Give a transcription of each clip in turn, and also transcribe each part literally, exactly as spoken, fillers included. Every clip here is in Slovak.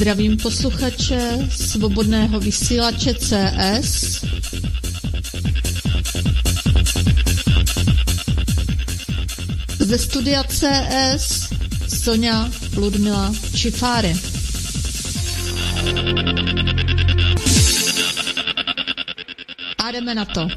Zdravím posluchače Svobodného vysílače C S. Ze studia C S Sonja Ludmila Čifáry. A jdeme na to.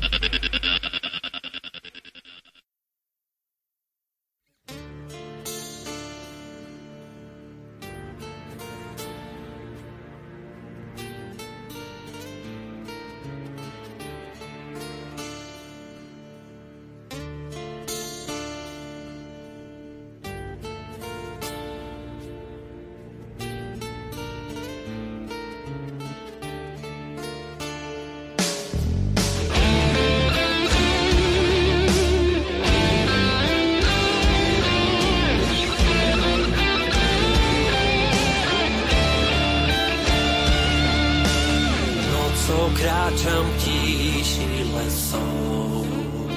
Kráčam tíši lesou,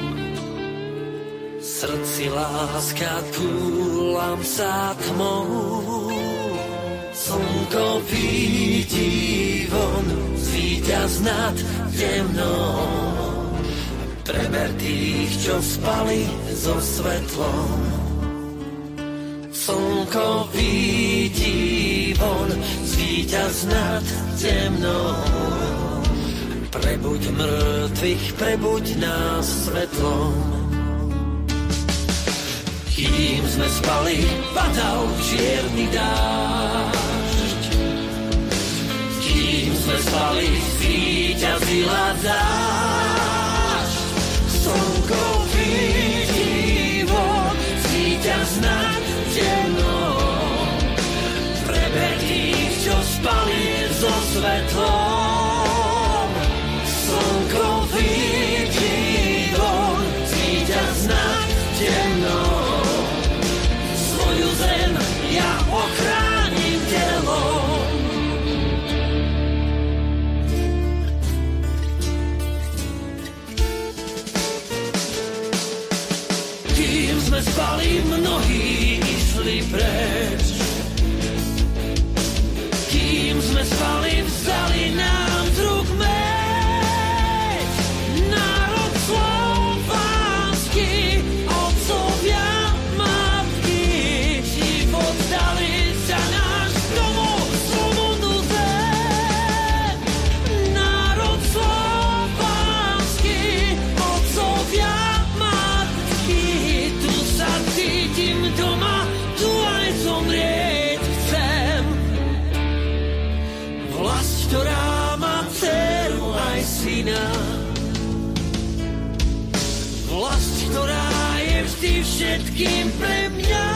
srdci láska túlam sa tmou. Slnko vidí von, zvíťaz nad temnou. Preber tých, čo spali so svetlom. Slnko vidí von, zvíťaz nad temnou. Prebuď mŕtvych, prebuď nás svetlom. Kým sme spali, padal čierny dážď. Kým sme spali, zvíťazila dážď. Slnko vidí von, zvíťaz nad temnou. Preber tých, čo spali so svetlom. Slnko vidí von, zvíťaz nad temnou. Svoju zem ja ochránim telom. Kým sme spali, mnohí išli preč. Kým sme spali, vzali nám z rúk meč. Vlast, ktorá je vždy všetkým pre mňa.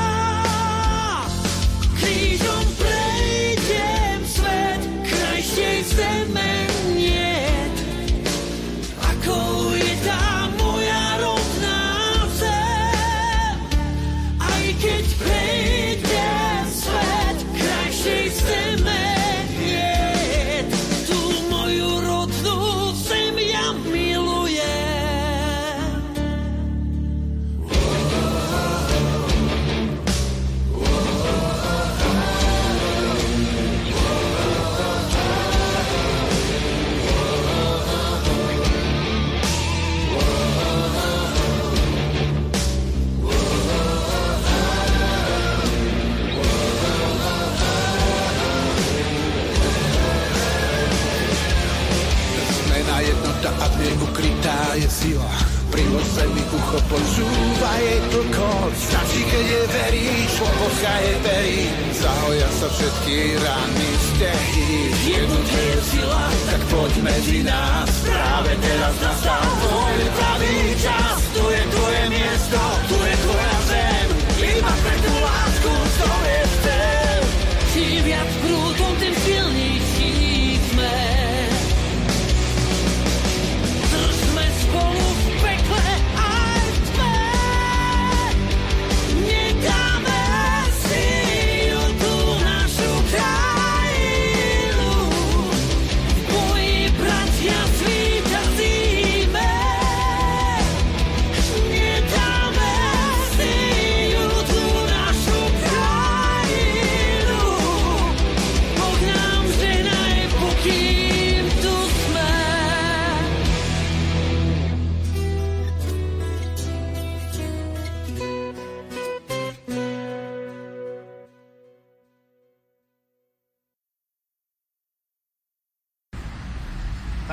Krížom prejdem svet, krajšej zeme niet. Akou je tá moja rodná zem. Aj keď prejdem svet, krajšej zeme niet. Tu moju rodnú zem ja milujem. A v nej ukrytá je sila. Prilož zemi ucho, počúva jej tlkot. Stačí, keď je veríš, pokocha je verí. Zahoja sa všetky rány, stehy. Jednotne je sila, tak poď medzi nás. Práve teraz nastal tvoj pravý čas. Tu je tvoje miesto, tu je tvoja zem. Iba pre tú lásku, to je ten. Čím viac prúdom, tým silnejší sme. Spolu v pekle aj v tme. Necháme si ju tú našu krajinu. V boji bratia zvíťazíme.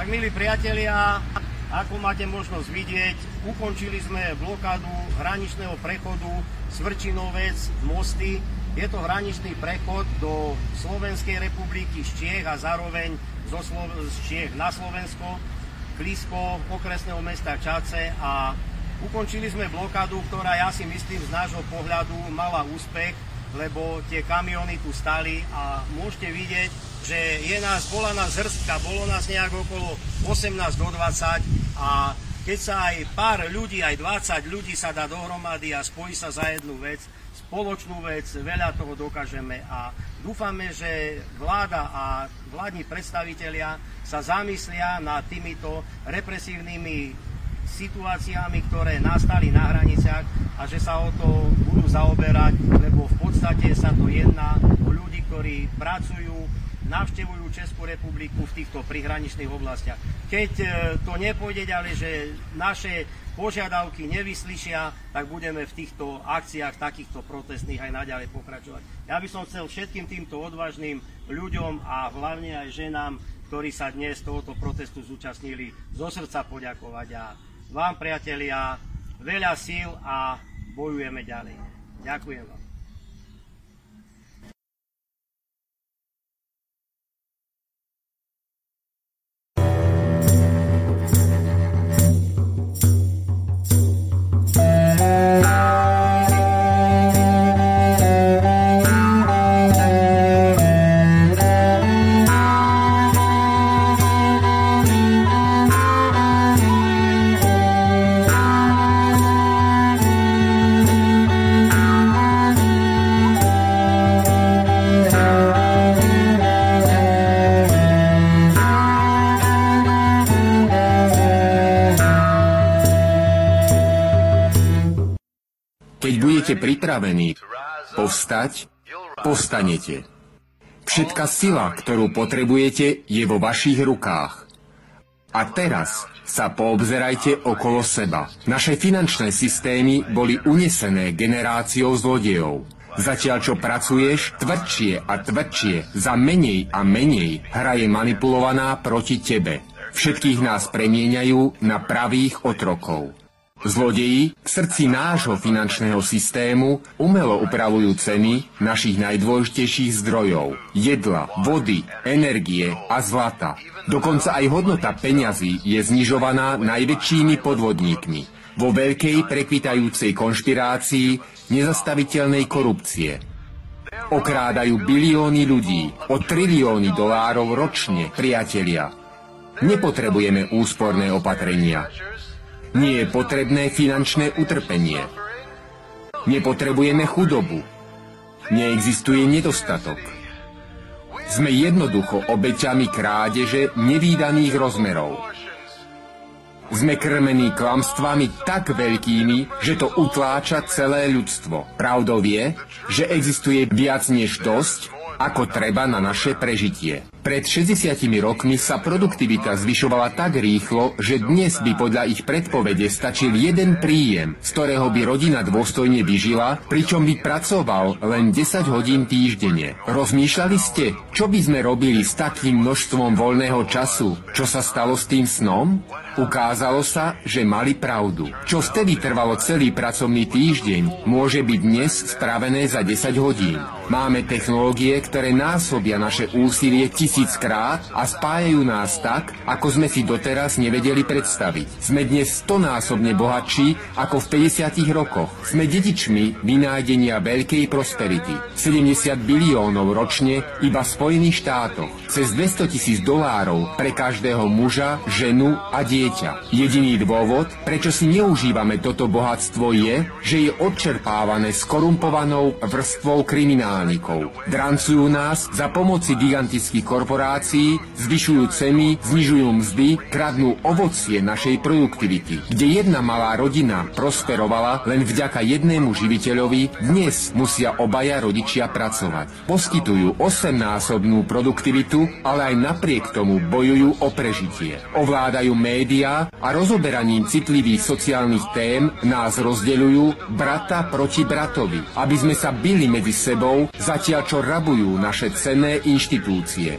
Tak, milí priatelia, ako máte možnosť vidieť, ukončili sme blokádu hraničného prechodu Svrčinovec, Mosty. Je to hraničný prechod do Slovenskej republiky z Čiech a zároveň zo Slo- z Čiech na Slovensko, blízko okresného mesta Čadce, a ukončili sme blokádu, ktorá, ja si myslím, z nášho pohľadu mala úspech, lebo tie kamiony tu stali a môžete vidieť, že je nás, bola nás hrstka, bolo nás nejak okolo osemnásť do dvadsať, a keď sa aj pár ľudí, aj dvadsať ľudí sa dá dohromady a spojí sa za jednu vec, spoločnú vec, veľa toho dokážeme, a dúfame, že vláda a vládni predstavitelia sa zamyslia nad týmito represívnymi situáciami, ktoré nastali na hraniciach, a že sa o to budú zaoberať, lebo v podstate sa to jedná o ľudí, ktorí pracujú, navštevujú Českú republiku v týchto prihraničných oblastiach. Keď to nepôjde ďalej, že naše požiadavky nevyslyšia, tak budeme v týchto akciách takýchto protestných aj naďalej pokračovať. Ja by som chcel všetkým týmto odvážnym ľuďom a hlavne aj ženám, ktorí sa dnes tohoto protestu zúčastnili, zo srdca poďakovať, a vám, priatelia, veľa síl a bojujeme ďalej. Ďakujem vám. Pripravení povstať, povstanete. Všetká sila, ktorú potrebujete, je vo vašich rukách. A teraz sa poobzerajte okolo seba. Naše finančné systémy boli unesené generáciou zlodejov. Zatiaľ, čo pracuješ tvrdšie a tvrdšie za menej a menej, hra je manipulovaná proti tebe. Všetkých nás premieňajú na pravých otrokov. Zlodeji v srdci nášho finančného systému umelo upravujú ceny našich najdôležitejších zdrojov, jedla, vody, energie a zlata. Dokonca aj hodnota peňazí je znižovaná najväčšími podvodníkmi vo veľkej prekvitajúcej konšpirácii nezastaviteľnej korupcie. Okrádajú bilióny ľudí o trilióny dolárov ročne, priatelia. Nepotrebujeme úsporné opatrenia. Nie je potrebné finančné utrpenie. Nepotrebujeme chudobu. Neexistuje nedostatok. Sme jednoducho obeťami krádeže nevídaných rozmerov. Sme krmení klamstvami tak veľkými, že to utláča celé ľudstvo. Pravdou je, že existuje viac než dosť, ako treba na naše prežitie. Pred šesťdesiatimi rokmi sa produktivita zvyšovala tak rýchlo, že dnes by podľa ich predpovede stačil jeden príjem, z ktorého by rodina dôstojne vyžila, pričom by pracoval len desať hodín týždenne. Rozmýšľali ste, čo by sme robili s takým množstvom voľného času? Čo sa stalo s tým snom? Ukázalo sa, že mali pravdu. Čo vtedy trvalo celý pracovný týždeň, môže byť dnes spravené za desať hodín. Máme technológie, ktoré násobia naše úsilie tisíckrát a spájajú nás tak, ako sme si doteraz nevedeli predstaviť. Sme dnes stonásobne bohatší ako v päťdesiatych rokoch. Sme dedičmi vynájdenia veľkej prosperity. sedemdesiat biliónov ročne iba v Spojených štátoch. Cez dvestotisíc dolárov pre každého muža, ženu a dieťa. Jediný dôvod, prečo si neužívame toto bohatstvo, je, že je odčerpávané skorumpovanou vrstvou kriminálnikov. Drancujú nás za pomoci gigantických korporácií, zvyšujú ceny, znižujú mzdy, kradnú ovocie našej produktivity. Kde jedna malá rodina prosperovala len vďaka jednému živiteľovi, dnes musia obaja rodičia pracovať. Poskytujú osemnásobnú produktivitu, ale aj napriek tomu bojujú o prežitie. Ovládajú médiá a rozoberaním citlivých sociálnych tém nás rozdeľujú brata proti bratovi, aby sme sa bili medzi sebou, zatiaľ čo rabujú naše cenné inštitúcie.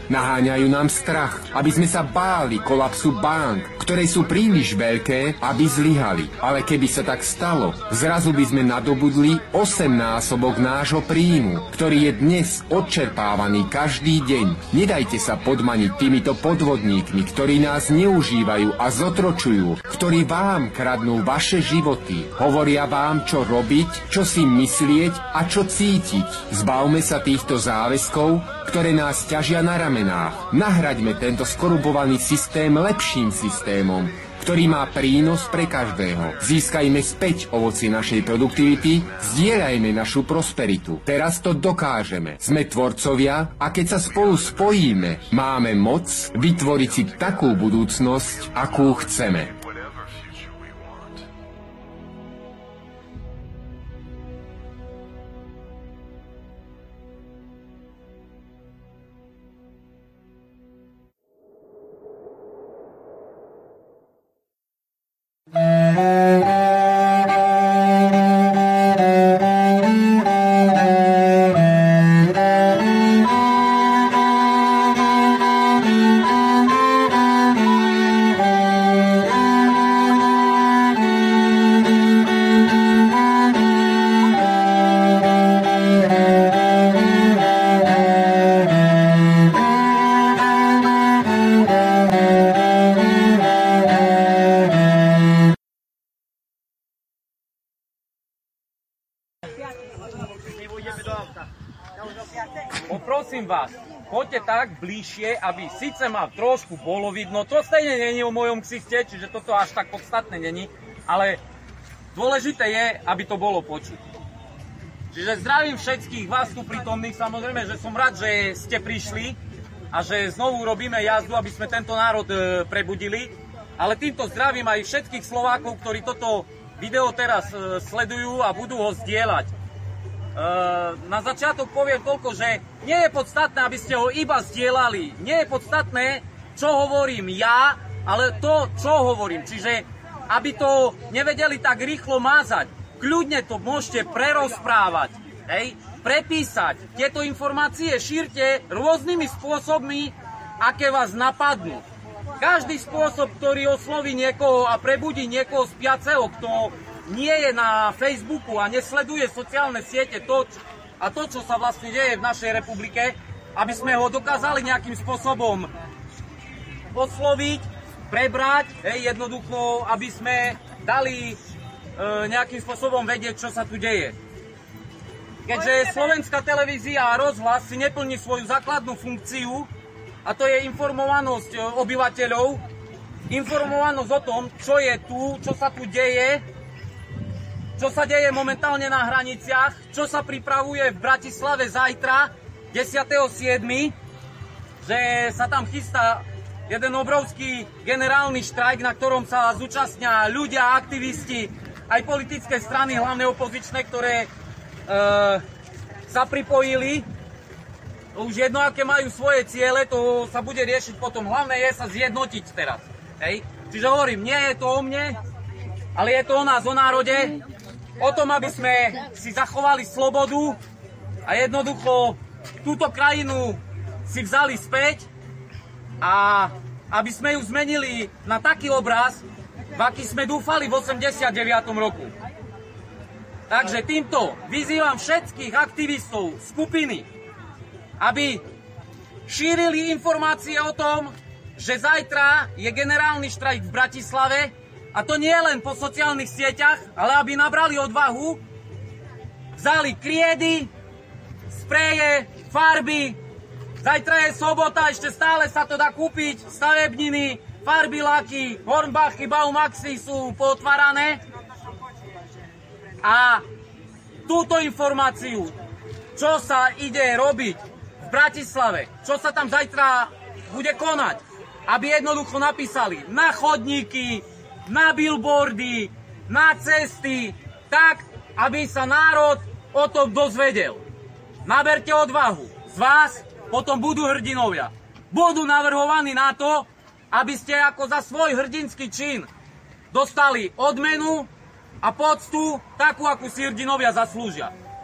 Naháňajú nám strach, aby sme sa báli kolapsu bank, ktoré sú príliš veľké, aby zlyhali. Ale keby sa tak stalo, zrazu by sme nadobudli osemnásobok nášho príjmu, ktorý je dnes odčerpávaný každý deň. Nedajte sa podmaniť týmito podvodníkmi, ktorí nás neužívajú a zotročujú, ktorí vám kradnú vaše životy. Hovoria vám, čo robiť, čo si myslieť a čo cítiť. Zbavme sa týchto záväzkov, ktoré nás ťažia na ramenách. Nahraďme tento skorupovaný systém lepším systémom, ktorý má prínos pre každého. Získajme späť ovocie našej produktivity, zdieľajme našu prosperitu. Teraz to dokážeme. Sme tvorcovia a keď sa spolu spojíme, máme moc vytvoriť si takú budúcnosť, akú chceme. Poprosím vás, poďte tak bližšie, aby síce ma trošku bolo vidno, to stejne není o mojom ksichte, čiže toto až tak podstatné není, ale dôležité je, aby to bolo počuť. Čiže zdravím všetkých vás tu prítomných, samozrejme, že som rád, že ste prišli a že znovu robíme jazdu, aby sme tento národ e, prebudili, ale týmto zdravím aj všetkých Slovákov, ktorí toto video teraz e, sledujú a budú ho zdieľať. Na začiatok poviem toľko, že nie je podstatné, aby ste ho iba zdieľali. Nie je podstatné, čo hovorím ja, ale to, čo hovorím. Čiže, aby to nevedeli tak rýchlo mázať, kľudne to môžete prerozprávať, hej? Prepísať. Tieto informácie šírte rôznymi spôsobmi, aké vás napadnú. Každý spôsob, ktorý osloví niekoho a prebudí niekoho spiaceho, kto nie je na Facebooku a nesleduje sociálne siete to, a to, čo sa vlastne deje v našej republike, aby sme ho dokázali nejakým spôsobom osloviť, prebrať, hej, jednoducho, aby sme dali e, nejakým spôsobom vedieť, čo sa tu deje. Keďže slovenská televízia a rozhlas si neplní svoju základnú funkciu, a to je informovanosť obyvateľov, informovanosť o tom, čo je tu, čo sa tu deje, čo sa deje momentálne na hraniciach, čo sa pripravuje v Bratislave zajtra, desiateho siedmeho že sa tam chystá jeden obrovský generálny štrajk, na ktorom sa zúčastnia ľudia, aktivisti, aj politické strany, hlavne opozičné, ktoré e, sa pripojili. Už jedno, aké majú svoje ciele, to sa bude riešiť potom. Hlavné je sa zjednotiť teraz. Hej? Čiže hovorím, nie je to o mne, ale je to o nás, o národe. O tom, aby sme si zachovali slobodu a jednoducho túto krajinu si vzali späť a aby sme ju zmenili na taký obraz, v aký sme dúfali v osemdesiatom deviatom roku. Takže týmto vyzývam všetkých aktivistov skupiny, aby šírili informácie o tom, že zajtra je generálny štrajk v Bratislave. A to nie len po sociálnych sieťach, ale aby nabrali odvahu, vzali kriedy, spreje, farby. Zajtra je sobota, ešte stále sa to dá kúpiť, stavebniny, farby, laky, Hornbachy, Baumaxy sú potvárané. A túto informáciu, čo sa ide robiť v Bratislave, čo sa tam zajtra bude konať, aby jednoducho napísali na chodníky, na billboardy, na cesty, tak, aby sa národ o tom dozvedel. Naberte odvahu. Z vás potom budú hrdinovia. Budú navrhovaní na to, aby ste ako za svoj hrdinský čin dostali odmenu a poctu takú, akú si hrdinovia zaslúžia.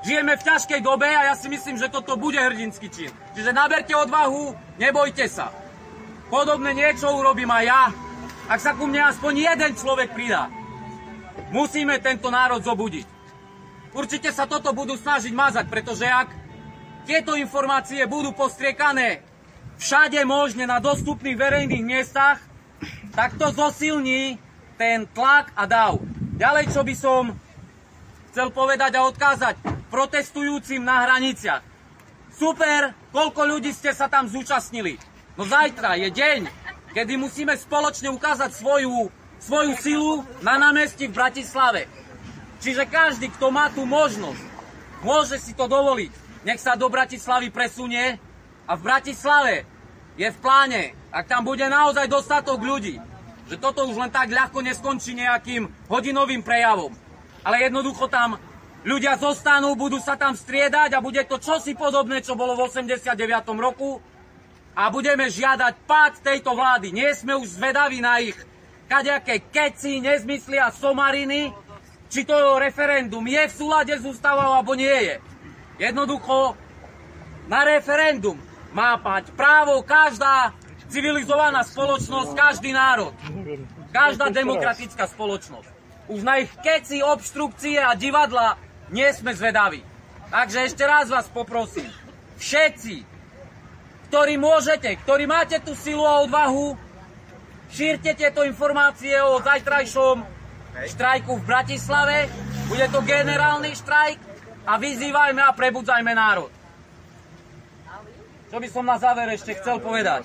Žijeme v ťažkej dobe a ja si myslím, že toto bude hrdinský čin. Čiže naberte odvahu, nebojte sa. Podobné niečo urobím aj ja, ak sa ku mne aspoň jeden človek pridá. Musíme tento národ zobudiť. Určite sa toto budú snažiť mazať, pretože ak tieto informácie budú postriekané všade možne na dostupných verejných miestach, tak to zosilní ten tlak a dáv. Ďalej, čo by som chcel povedať a odkázať protestujúcim na hraniciach. Super, koľko ľudí ste sa tam zúčastnili. No zajtra je deň, kedy musíme spoločne ukázať svoju, svoju silu na námestí v Bratislave. Čiže každý, kto má tú možnosť, môže si to dovoliť. Nech sa do Bratislavy presunie a v Bratislave je v pláne, ak tam bude naozaj dostatok ľudí, že toto už len tak ľahko neskončí nejakým hodinovým prejavom. Ale jednoducho tam ľudia zostanú, budú sa tam striedať a bude to čosi podobné, čo bolo v osemdesiatom deviatom roku a budeme žiadať pád tejto vlády. Nie sme už zvedaví na ich kadejaké keci, nezmysly a somariny, či to referendum je v súlade s ústavou, alebo nie je. Jednoducho na referendum má mať právo každá civilizovaná spoločnosť, každý národ, každá demokratická spoločnosť. Už na ich keci, obštrukcie a divadla nie sme zvedaví. Takže ešte raz vás poprosím, všetci, ktorí môžete, ktorí máte tú silu a odvahu, šírte tieto informácie o zajtrajšom štrajku v Bratislave. Bude to generálny štrajk a vyzývajme a prebudzajme národ. Čo by som na záver ešte chcel povedať?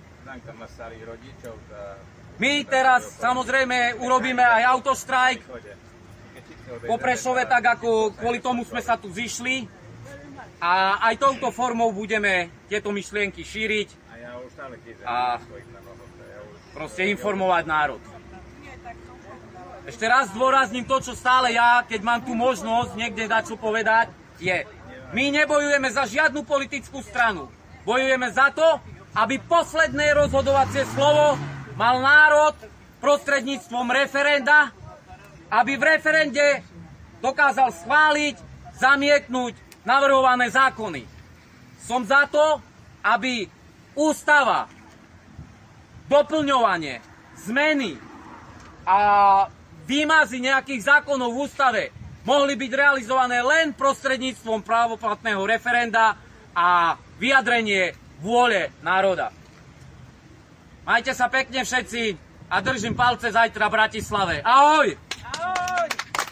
My teraz samozrejme urobíme aj autoštrajk po Prešove, tak ako kvôli tomu sme sa tu zišli. A aj touto formou budeme tieto myšlienky šíriť a proste informovať národ. Ešte raz zdôrazním to, čo stále ja, keď mám tú možnosť niekde dať čo povedať, je, my nebojujeme za žiadnu politickú stranu. Bojujeme za to, aby posledné rozhodovacie slovo mal národ prostredníctvom referenda, aby v referende dokázal schváliť, zamietnúť navrhované zákony. Som za to, aby ústava, doplňovanie, zmeny a výmazy nejakých zákonov v ústave mohli byť realizované len prostredníctvom právoplatného referenda a vyjadrenie vôle národa. Majte sa pekne všetci a držím palce zajtra v Bratislave. Ahoj! Ahoj!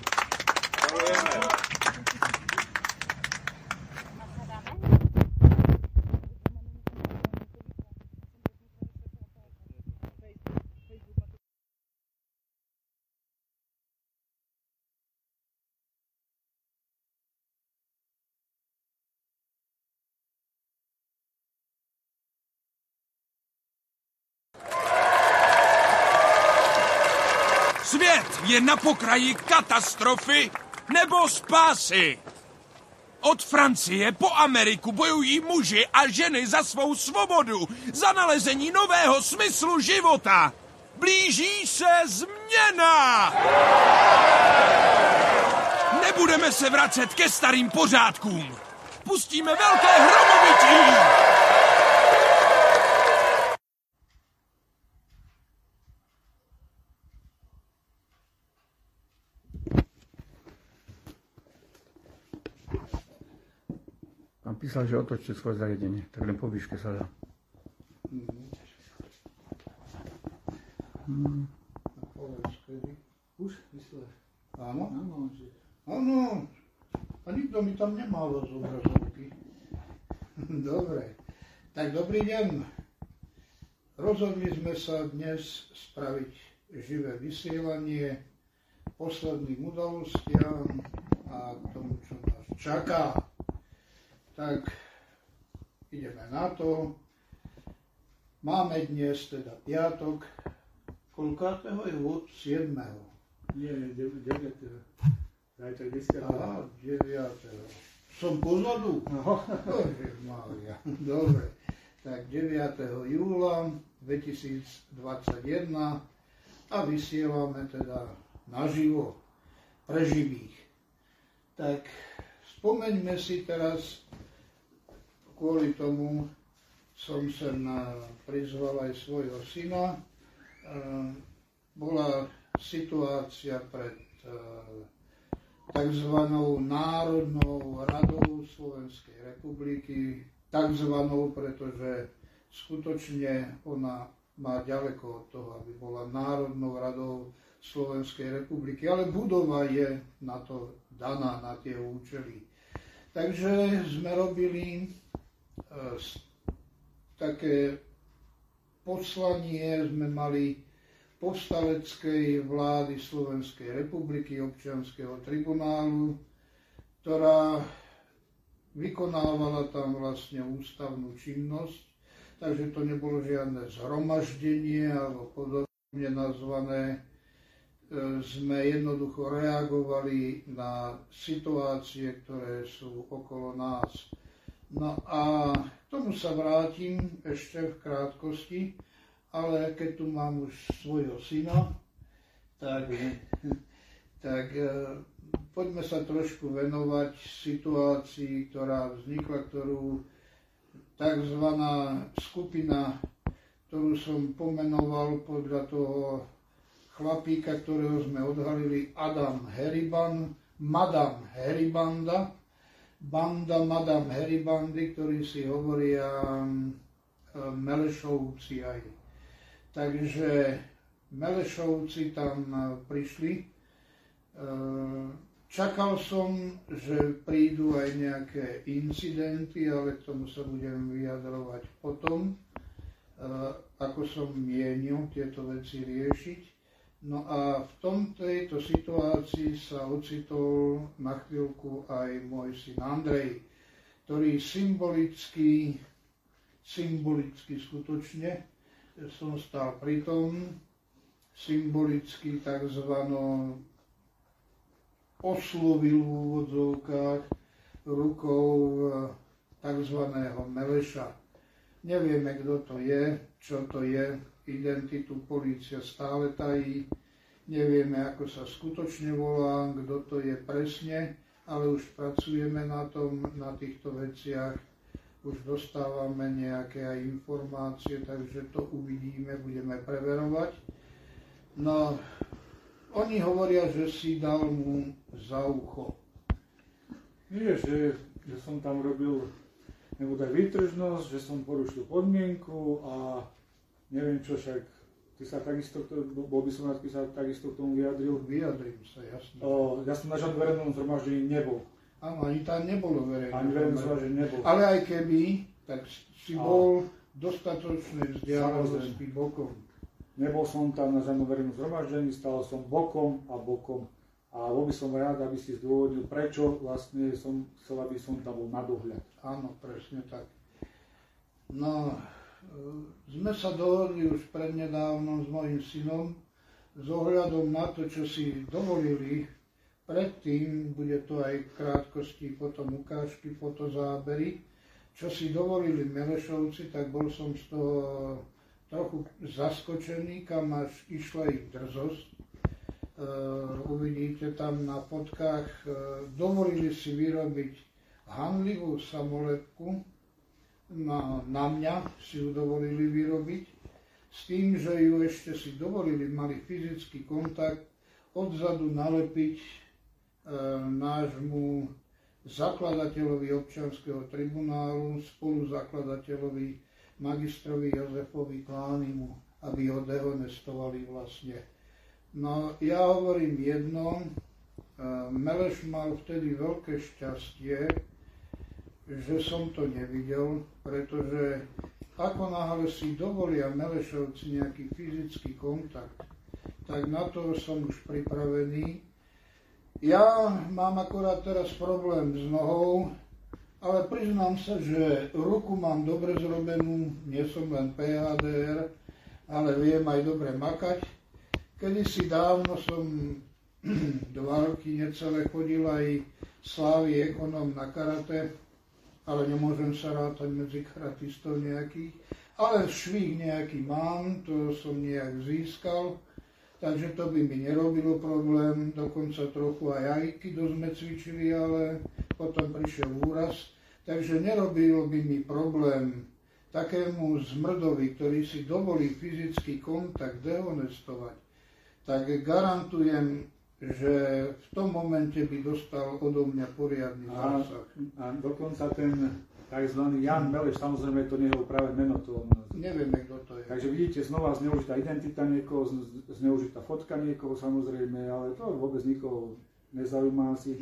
Svět je na pokraji katastrofy nebo spásy. Od Francie po Ameriku bojují muži a ženy za svou svobodu, za nalezení nového smyslu života. Blíží se změna! Nebudeme se vracet ke starým pořádkům. Pustíme velké hromovití! Pán písal, že otočte svoje zariadenie, tak len po výške sa dá. Hmm. Už myslíš? Áno? Áno. Áno. A nikto mi tam nemal z obrazovky. Dobre. Tak dobrý deň. Rozhodli sme sa dnes spraviť živé vysielanie posledným udalostiam a tomu, čo nás čaká. Tak ideme na to. Máme dnes teda piatok. Koľkátého je? siedmeho Nie, deviateho Zajtra desiateho Aha, deviateho Som pozadu? No. Mária. Dobre. Tak deviateho júla dvetisícdvadsaťjeden a vysielame teda naživo pre živých. Tak spomeňme si teraz, kvôli tomu som sem prizval aj svojho syna. Bola situácia pred takzvanou Národnou radou Slovenskej republiky, takzvanou, pretože skutočne ona má ďaleko od toho, aby bola Národnou radou Slovenskej republiky, ale budova je na to daná, na tie účely. Takže sme robili e, také poslanie, sme mali povstaleckej vlády Slovenskej republiky, občianskeho tribunálu, ktorá vykonávala tam vlastne ústavnú činnosť, takže to nebolo žiadne zhromaždenie alebo podobne nazvané. Sme jednoducho reagovali na situácie, ktoré sú okolo nás. No a k tomu sa vrátim ešte v krátkosti, ale keď tu mám už svojho syna, tak, tak poďme sa trošku venovať situácii, ktorá vznikla, ktorú takzvaná skupina, ktorú som pomenoval podľa toho chlapíka, ktorého sme odhalili, Adam Heriban, Madame Heribanda, banda Madame Heribandy, ktorí si hovoria Melešovci aj. Takže Melešovci tam prišli. Čakal som, že prídu aj nejaké incidenty, ale k tomu sa budem vyjadrovať potom, ako som mienil tieto veci riešiť. No a v tom, tejto situácii sa ocitol na chvíľku aj môj syn Andrej, ktorý symbolicky, symbolicky skutočne, som stal pri tom, symbolicky takzvano oslovil v úvodzovkách rukou takzvaného Meleša. Nevieme, kto to je, čo to je, identitu polícia stále tají, nevieme, ako sa skutočne volá, kto to je presne, ale už pracujeme na tom, na týchto veciach, už dostávame nejaké aj informácie, takže to uvidíme, budeme preverovať. No, oni hovoria, že si dal mu za ucho. Nie, že, že som tam robil nebuď aj výtržnosť, že som porušil podmienku a neviem čo, však ty sa takisto, bol by som rád, keď sa takisto k tomu vyjadril. Vyjadrím sa, jasne. O, ja som na žiadnom verejnom zhromaždení nebol. Áno, ani tam nebolo verejné. Ani verejné zhromaždenie nebol. Ale aj keby, tak si bol dostatočnej vzdialenosti bokom. Nebol som tam na žiadnom verejnom zhromaždení, stál som bokom a bokom. A bol by som rád, aby si zdôvodnil, prečo vlastne som chcel, aby som tam bol na dohľad. Áno, presne tak. No, sme sa dohodli už prednedávnom s mojím synom s ohľadom na to, čo si dovolili predtým, bude to aj v krátkosti potom ukážky, fotozábery, čo si dovolili Melešovci, tak bol som z toho trochu zaskočený, kam až išla ich drzosť. Uh, uvidíte tam na fotkách, uh, dovolili si vyrobiť hanlivú samolepku, na, na mňa si ju dovolili vyrobiť, s tým, že ju ešte si dovolili, mali fyzický kontakt, odzadu nalepiť e, nášmu zakladateľovi občianskeho tribunálu, spoluzakladateľovi magistrovi Jozefovi Klánimu, aby ho dehonestovali vlastne. No ja hovorím jedno, e, Meleš mal vtedy veľké šťastie, že som to nevidel, pretože ako náhle si dovolia Melešovci nejaký fyzický kontakt, tak na to som už pripravený. Ja mám akorát teraz problém s nohou, ale priznám sa, že ruku mám dobre zrobenú, nie som len pé há dé er, ale viem aj dobre makať. Kedysi dávno som dva roky necelé chodil aj slávy ekonom na karate, ale nemôžem sa rátať medzi karatistov nejakých. Ale švih nejaký mám, to som nejak získal, takže to by mi nerobilo problém. Dokonca trochu aj aikido sme cvičili, ale potom prišiel úraz, takže nerobilo by mi problém takému zmrdovi, ktorý si dovolí fyzický kontakt dehonestovať, tak garantujem, že v tom momente by dostal odo mňa poriadny zásah. A, a dokonca ten tzv. Jan Meleš, samozrejme to nie je práve meno. To, Nevieme, kto to je. Takže vidíte, znova zneužitá identita niekoho, zneužitá fotka niekoho samozrejme, ale to vôbec nikoho nezaujíma asi.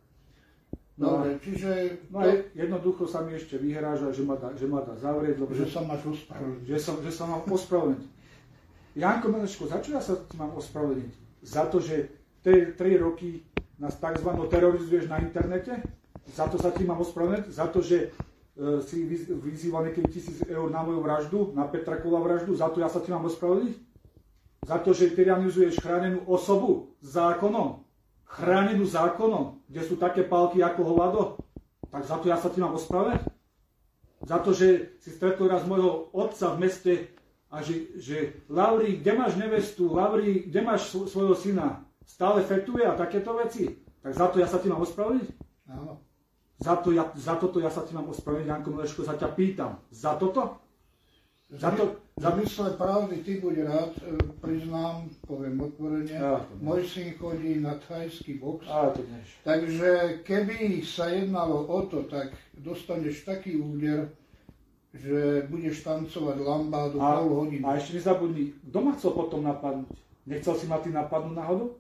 No, Dobre, čiže... No a jednoducho sa mi ešte vyhráža, že ma dá, že ma dá zavrieť, lebo že sa máš ospravedlniť. Že, som, že sa mám ospravedlniť. Janko Meleško, za čo ja sa ti mám ospravedlniť? Za to, že tri roky nás tzv. Terorizuješ na internete? Za to sa ti mám ospravedlniť? Za to, že uh, si vyzýval niekedy tisíc eur na moju vraždu, na Petra Kola vraždu? Za to ja sa ti mám ospravedlniť? Za to, že tyranizuješ chránenú osobu zákonom? Chránenú zákonom, kde sú také pálky ako hovado, tak za to ja sa ti mám ospravedlniť? Za to, že si stretol raz môjho otca v meste a že, že Lauri, kde máš nevestu, Lauri, kde máš svojho syna, stále fetuje a takéto veci, tak za to ja sa ti mám ospravedlniť? Áno. Za, to ja, za toto ja sa ti mám ospravedlniť, Janko Meleško, sa ťa pýtam. Za toto? Za to, za mysle pravdy, ty buď rád, priznám, poviem otvorene, ja, môj syn chodí na thajský box, ja, takže keby sa jednalo o to, tak dostaneš taký úder, že budeš tancovať lambádu a, pol hodiny. A ešte nezabudni, kto ma chcel potom napadnúť? Nechcel si ma ty napadnúť náhodou?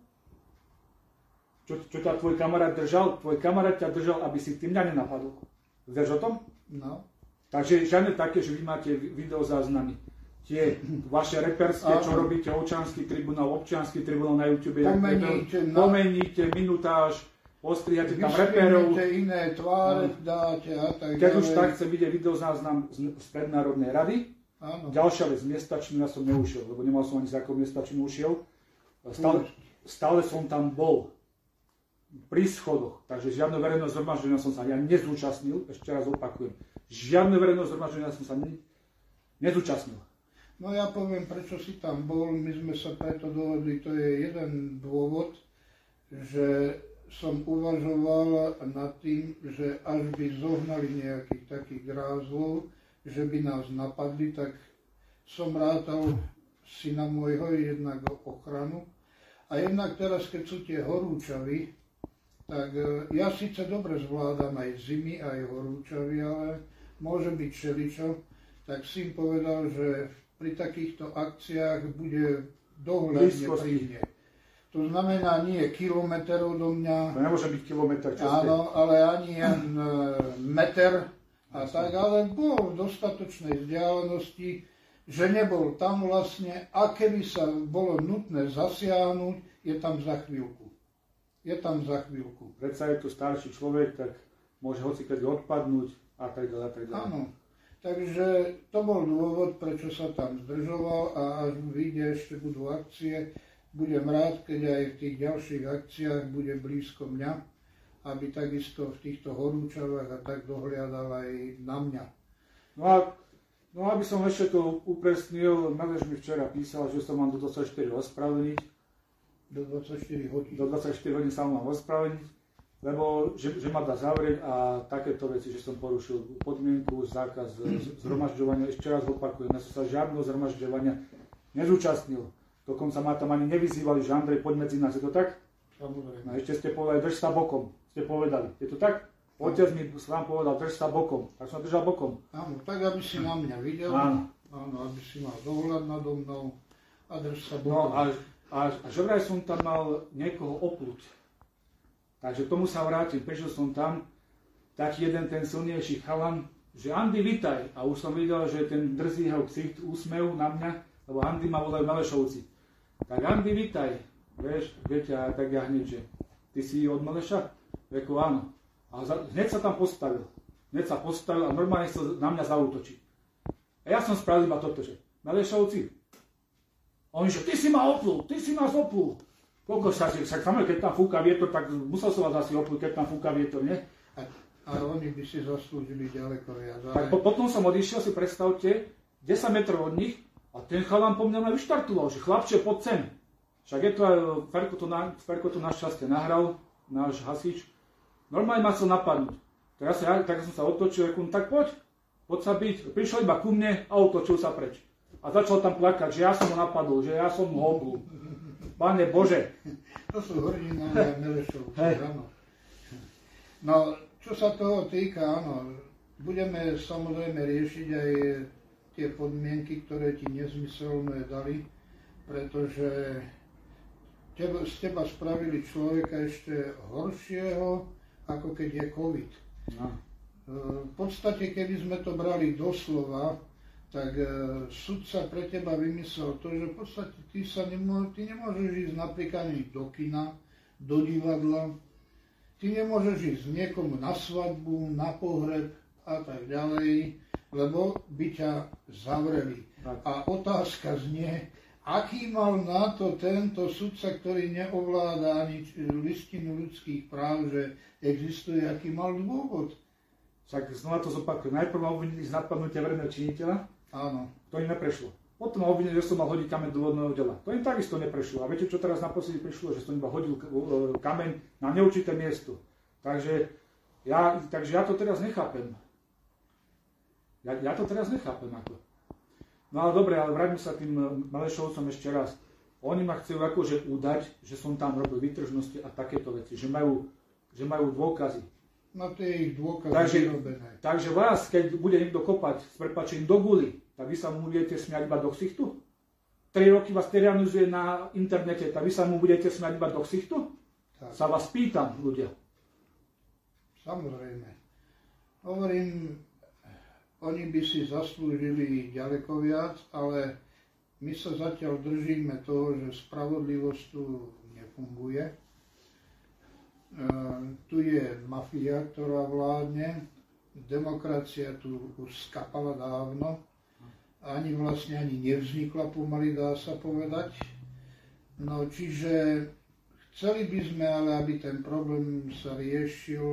Čo, čo ťa tvoj kamarát držal? Tvoj kamarát ťa držal, aby si ty mňa nenapadol. Vieš o tom? No. Takže žiadne také, že vy máte videozáznamy. Tie vaše reperské, čo robíte, občiansky tribunál, občiansky tribunál na YouTube. Pomeníte, na... Pomeníte minutáž, postrihate tam reperov. Vystrihnete iné tváre, no. Dáte a tak Keď ďalej. Už tak chce vidieť videozáznam z prednárodnej rady. Áno. Ďalšia vec, miestačinu ja som neušiel, lebo nemal som ani za akou miestačinu ušiel. Stále, stále som tam bol. Pri schodoch. Takže žiadne verejné zhromaždenia som sa ja nezúčastnil, ešte raz opakujem. Žiadne verejné zhromaždenia som sa ne, nezúčastnil. No ja poviem, prečo si tam bol, my sme sa preto dohodli, to je jeden dôvod, že som uvažoval nad tým, že až by zohnali nejakých takých grázlov, že by nás napadli, tak som rátal syna môjho jednak o ochranu. A jednak teraz, keď sú tie horúčavy, tak ja síce dobre zvládam aj zimy, aj horúčavy, ale môže byť všeličo, tak syn povedal, že pri takýchto akciách bude dohľadne pri mne. To znamená nie kilometr odo mňa. To nemôže byť kilometr, čo ste. Áno, ale ani len meter a tak, ale bol v dostatočnej vzdialenosti, že nebol tam vlastne a keby sa bolo nutné zasiahnuť, je tam za chvíľku. Je tam za chvíľku. Predsa je tu starší človek, tak môže hocikedy odpadnúť a tak ďalej, a tak ďalej. Áno. Takže to bol dôvod, prečo sa tam zdržoval a až vyjde, ešte budú akcie. Budem rád, keď aj v tých ďalších akciách bude blízko mňa, aby takisto v týchto horúčavách a tak dohliadal aj na mňa. No a no aby som ešte to upresnil, Meleš mi včera písal, že som mám do dvadsaťštyri ospravedlniť. Do dvadsaťštyri hodín. Do dvadsaťštyri hodín sa mám ospravedlniť, lebo že, že ma dá zavrieť a takéto veci, že som porušil podmienku, zákaz zhromažďovania. Ešte raz opakujem, ja som sa žiadneho zhromažďovania nezúčastnil. Dokonca ma tam ani nevyzývali, že Andrej, poď medzi nás, je to tak? Samozrejme. No ešte ste povedali, drž sa bokom, ste povedali, je to tak? Otec mi vám povedal, drž sa bokom, tak som držal bokom. Áno, tak aby si na mňa videl, áno, áno aby si mal dohľad nado mnou a drž sa bokom. No a, a, a že vraj som tam mal niekoho oplúť. Takže tomu sa vrátim, prežil som tam taký jeden ten silnejší chalan, že Andy, vitaj. A už som videl, že ten drzý jeho ksicht, úsmev na mňa, lebo Andy ma volajú Melešovci. Tak Andy, vitaj. Vieš, viete, a tak ja hneď, že ty si od Meleša? Reku, áno. A za, hneď sa tam postavil. Hneď sa postavil a normálne chcel na mňa zaútočiť. A ja som spravil iba toto, že Melešovci. A on že, ty si ma oplul, ty si nás oplul. Koľko sa si, však samozrejme, keď tam fúka vietor, tak musel som vás asi oplúť, keď tam fúka vietor, nie? A, a oni by si zaslúžili ďaleko viac. Ale... Tak po, potom som odišiel, si predstavte, desať metrov od nich a ten chalán po mňa ma vyštartoval, že chlapče, poď sem. Však je to aj, Ferko to, na, Ferko to našťastie nahral, náš hasič, Normálne ma chcel napadnúť. Tak, ja sa, tak som sa otočil, rekom, tak poď, poď sa byť. Prišiel iba ku mne a otočil sa preč. A začal tam plakať, že ja som ho napadol, že ja som ho obul. Pane Bože. To sú hrdina a Melešov. No, čo sa toho týka, áno, budeme samozrejme riešiť aj tie podmienky, ktoré ti nezmyselné dali, pretože teba, z teba spravili človeka ešte horšieho, ako keď je COVID. No. V podstate, keby sme to brali doslova, tak sudca pre teba vymyslel to, že v podstate ty, sa nemô, ty nemôžeš ísť napríklad ani do kina, do divadla, ty nemôžeš ísť niekomu na svadbu, na pohreb a tak ďalej, lebo by ťa zavreli. A otázka znie, aký mal na to tento sudca, ktorý neovláda ani listinu ľudských práv, že existuje, aký mal dôvod? Však znova to zopakujem. Najprv ma obvinili z napadnutia verejného činiteľa. Áno. To im neprešlo. Potom ma obvinili, že som mal hodiť kameň do vodného dela. To im takisto neprešlo. A viete, čo teraz naposledy prišlo? Že som iba hodil kameň na neurčité miesto. Takže ja, takže ja to teraz nechápem. Ja, ja to teraz nechápem ako. No ale dobre, ale vráťme sa tým Melešovcom ešte raz. Oni ma chcú akože udať, že som tam robil výtržnosti a takéto veci. Že majú, že majú dôkazy. No to je ich dôkaz vyrobené. Takže vás, keď bude niekto kopať s prepáčením do guly, tak vy sa mu budete smiať iba do ksichtu? Tri roky vás tyranizuje na internete, tak vy sa mu budete smiať iba do ksichtu? Tak. Sa vás pýtam, ľudia. Samozrejme. Hovorím, oni by si zaslúžili ďaleko viac, ale my sa zatiaľ držíme toho, že spravodlivosť tu nefunguje. Uh, tu je mafia, ktorá vládne, demokracia tu už skapala dávno, ani vlastne ani nevznikla pomaly, dá sa povedať. No čiže chceli by sme ale, aby ten problém sa riešil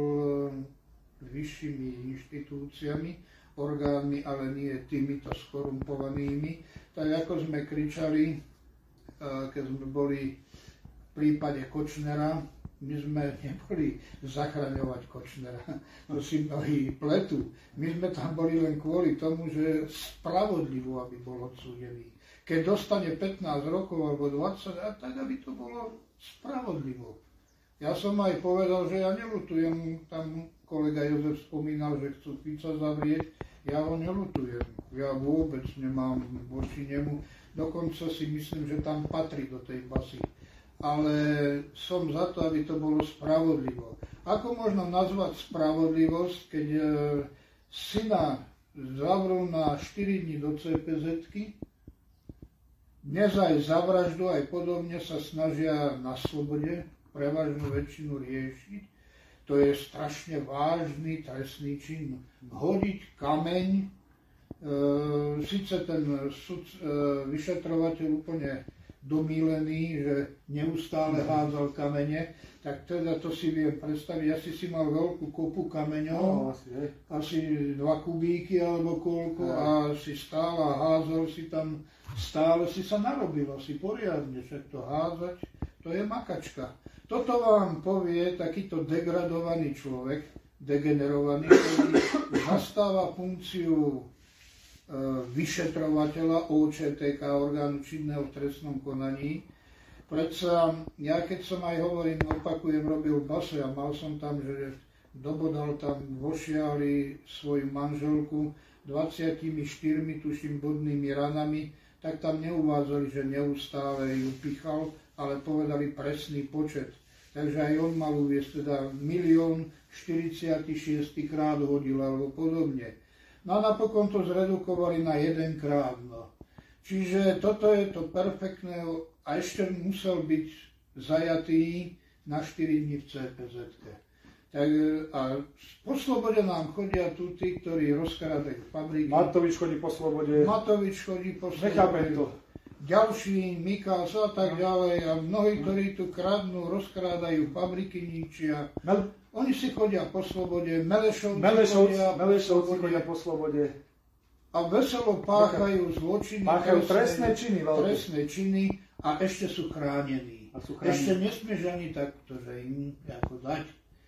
vyššími inštitúciami, orgánmi, ale nie týmito skorumpovanými. Tak ako sme kričali, uh, keď sme boli v prípade Kočnera, my sme neboli zachraňovať Kočnera, to si mnohí pletu. My sme tam boli len kvôli tomu, že spravodlivo, aby bol odsúdený. Keď dostane pätnásť rokov alebo dvadsať, a tak aby to bolo spravodlivo. Ja som aj povedal, že ja neľutujem, tam kolega Jozef spomínal, že chcú Fica zavrieť, ja ho neľutujem. Ja vôbec nemám voči nemu, dokonca si myslím, že tam patrí do tej basy. Ale som za to, aby to bolo spravodlivo. Ako možno nazvať spravodlivosť, keď e, syna zavrú na štyri dni do cé pé zetky, dnes aj za vraždu, aj podobne sa snažia na slobode prevažnú väčšinu riešiť. To je strašne vážny trestný čin. Hodiť kameň, e, síce ten sud, e, vyšetrovateľ úplne domílený, že neustále hádzal kamene, tak teda to si viem predstaviť. Asi si mal veľkú kopu kameňov, no, asi, asi dva kubíky alebo koľko, no. A si stál a hádzal si tam, stále si sa narobil asi poriadne, však to hádzať, to je makačka. Toto vám povie takýto degradovaný človek, degenerovaný, ktorý zastáva funkciu vyšetrovateľa ó čé té ká, orgánu činného v trestnom konaní. Predsa, ja keď som aj hovorím, opakujem, robil base a mal som tam, že dobodal tam vo Šiali svoju manželku dvadsaťštyri, tuším, bodnými ranami, tak tam neuvádzali, že neustále ju pichal, ale povedali presný počet. Takže aj on mal uviesť, teda milión štyridsaťšesť krát hodil alebo podobne. No a napokon to zredukovali na jeden krát. No. Čiže toto je to perfektné a ešte musel byť zajatý na štyri dni v cé pé zetke. Tak, a po slobode nám chodia tu tí, ktorí rozkrádajú fabriky. Matovič chodí po slobode. Matovič chodí po slobode. Nechápem to. Ďalší, Mikas a tak ďalej. A mnohí, ktorí tu kradnú, rozkrádajú fabriky, ničia. Mel- Oni si chodia po slobode, Melešovci, Melešovci chodia, Melešovci chodia po slobode. A veselo páchajú zločiny, páchajú trestné činy, trestné činy a ešte sú chránení. A sú chránení. Ešte nesmieš ani takto, že im ako dať.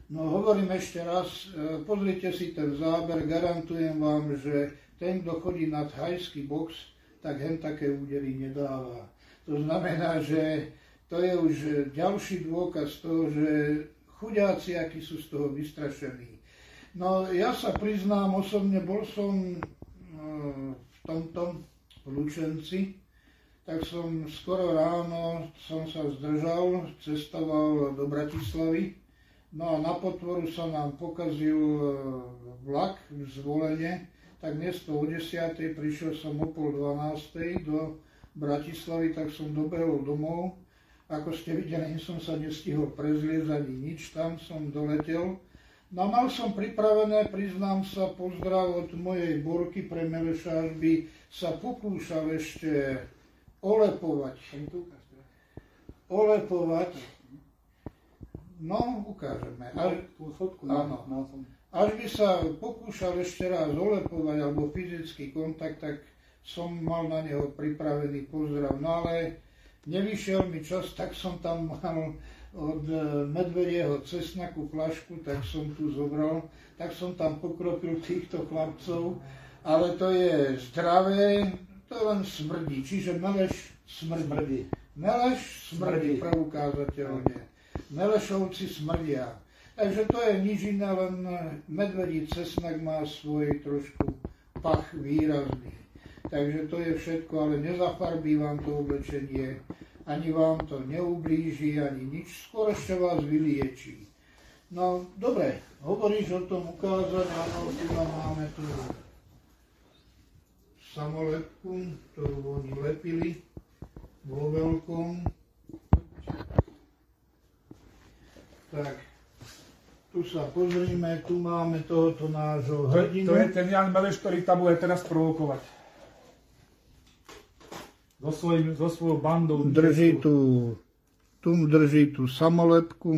No hovorím ešte raz, pozrite si ten záber, garantujem vám, že ten, kto chodí nad thajský box, tak hen také údery nedáva. To znamená, že to je už ďalší dôkaz toho, že chudáci, akí sú z toho vystrašení. No ja sa priznám, osobne bol som v tomto v Lučenci, tak som skoro ráno som sa zdržal, cestoval do Bratislavy. No a na potvoru sa nám pokazil vlak v Zvolene, tak miesto o desiatej prišiel som o pol dvanástej do Bratislavy, tak som dobehol domov. Ako ste videli, som sa nestihol prezliecť ani nič, tam som doletel. No mal som pripravené, priznám sa, pozdrav od mojej Borky pre Meleša, až by sa pokúšal ešte olepovať. Olepovať. No, ukážeme. Až, áno. Až by sa pokúšal ešte raz olepovať alebo fyzický kontakt, tak som mal na neho pripravený pozdrav. No ale nevyšiel mi čas, tak som tam mal od medvedieho cesnaku flašku, tak som tu zobral, tak som tam pokropil týchto chlapcov, ale to je zdravé, to len smrdí, čiže meleš smrdí. Meleš smrdí preukázateľne. Melešovci smrdia. Takže to je nič iné, len medvedí cesnak má svoj trošku pach výrazný. Takže to je všetko, ale nezafarbí vám to oblečenie, ani vám to neublíži, ani nič, skôr ešte vás vyliečí. No, dobre, hovoríš o tom ukázať, áno, tu máme tu samolepku, ktorú oni lepili vo veľkom. Tak, tu sa pozrime, tu máme tohoto nášho hrdinu. To je ten Jan Meleš, ktorý tam bude teraz provokovať. So, svojím, so svojou bandou. Drží tu, tu drží tú samolepku.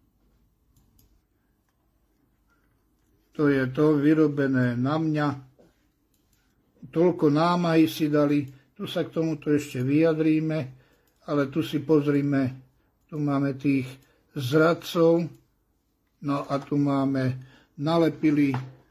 To je to vyrobené na mňa. Toľko námahy si dali. Tu sa k tomuto ešte vyjadríme, ale tu si pozrime, tu máme tých zradcov, no a tu máme, nalepili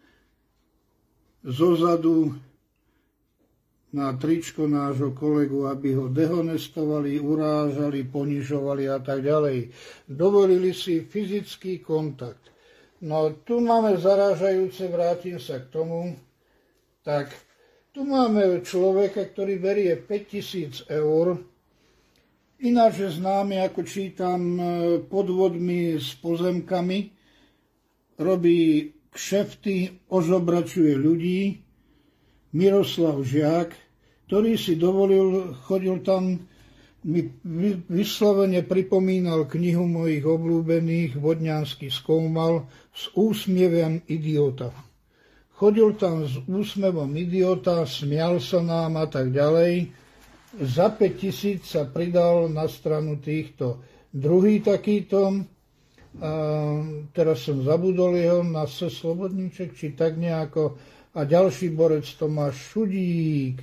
zozadu na tričko nášho kolegu, aby ho dehonestovali, urážali, ponižovali a tak ďalej. Dovolili si fyzický kontakt. No tu máme zarážajúce, vrátim sa k tomu, tak tu máme človeka, ktorý berie päťtisíc eur, ináč je známy, ako čítam, podvodmi s pozemkami, robí kšefty, ožobračuje ľudí. Miroslav Žiak, ktorý si dovolil, chodil tam, mi vyslovene pripomínal knihu mojich obľúbených, Vodňansky skoumal, s úsmievom idiota. Chodil tam s úsmevom idiota, smial sa nám a tak ďalej. Za päť tisíc sa pridal na stranu týchto. Druhý takýto, a teraz som zabudol jeho, Nase Slobodníček, či tak nejako, a ďalší borec Tomáš Šudík.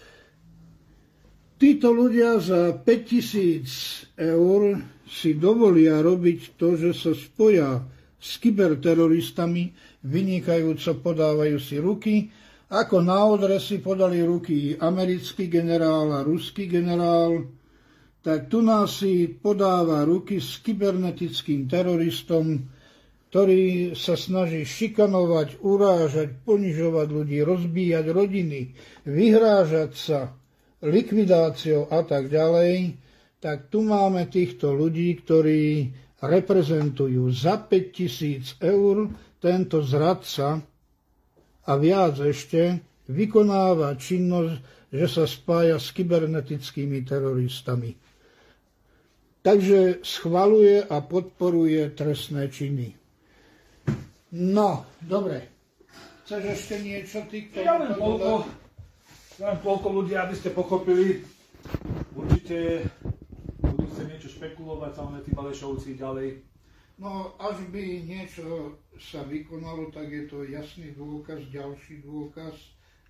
Títo ľudia za päťtisíc eur si dovolia robiť to, že sa spoja s kyberteroristami, vynikajúco podávajú si ruky, ako na odre si podali ruky americký generál a ruský generál, tak tu nás si podáva ruky s kybernetickým teroristom, ktorý sa snaží šikanovať, urážať, ponižovať ľudí, rozbíjať rodiny, vyhrážať sa likvidáciou a tak ďalej, tak tu máme týchto ľudí, ktorí reprezentujú za päť tisíc eur tento zradca a viac ešte vykonáva činnosť, že sa spája s kybernetickými teroristami. Takže schvaľuje a podporuje trestné činy. No, dobre. Chceš ešte niečo ty k tomu? Ja len toľko, len toľko ľudia, aby ste pochopili. Určite budú chcieť niečo špekulovať, samozrejme tí Malešovci ďalej. No, až by niečo sa vykonalo, tak je to jasný dôkaz, ďalší dôkaz,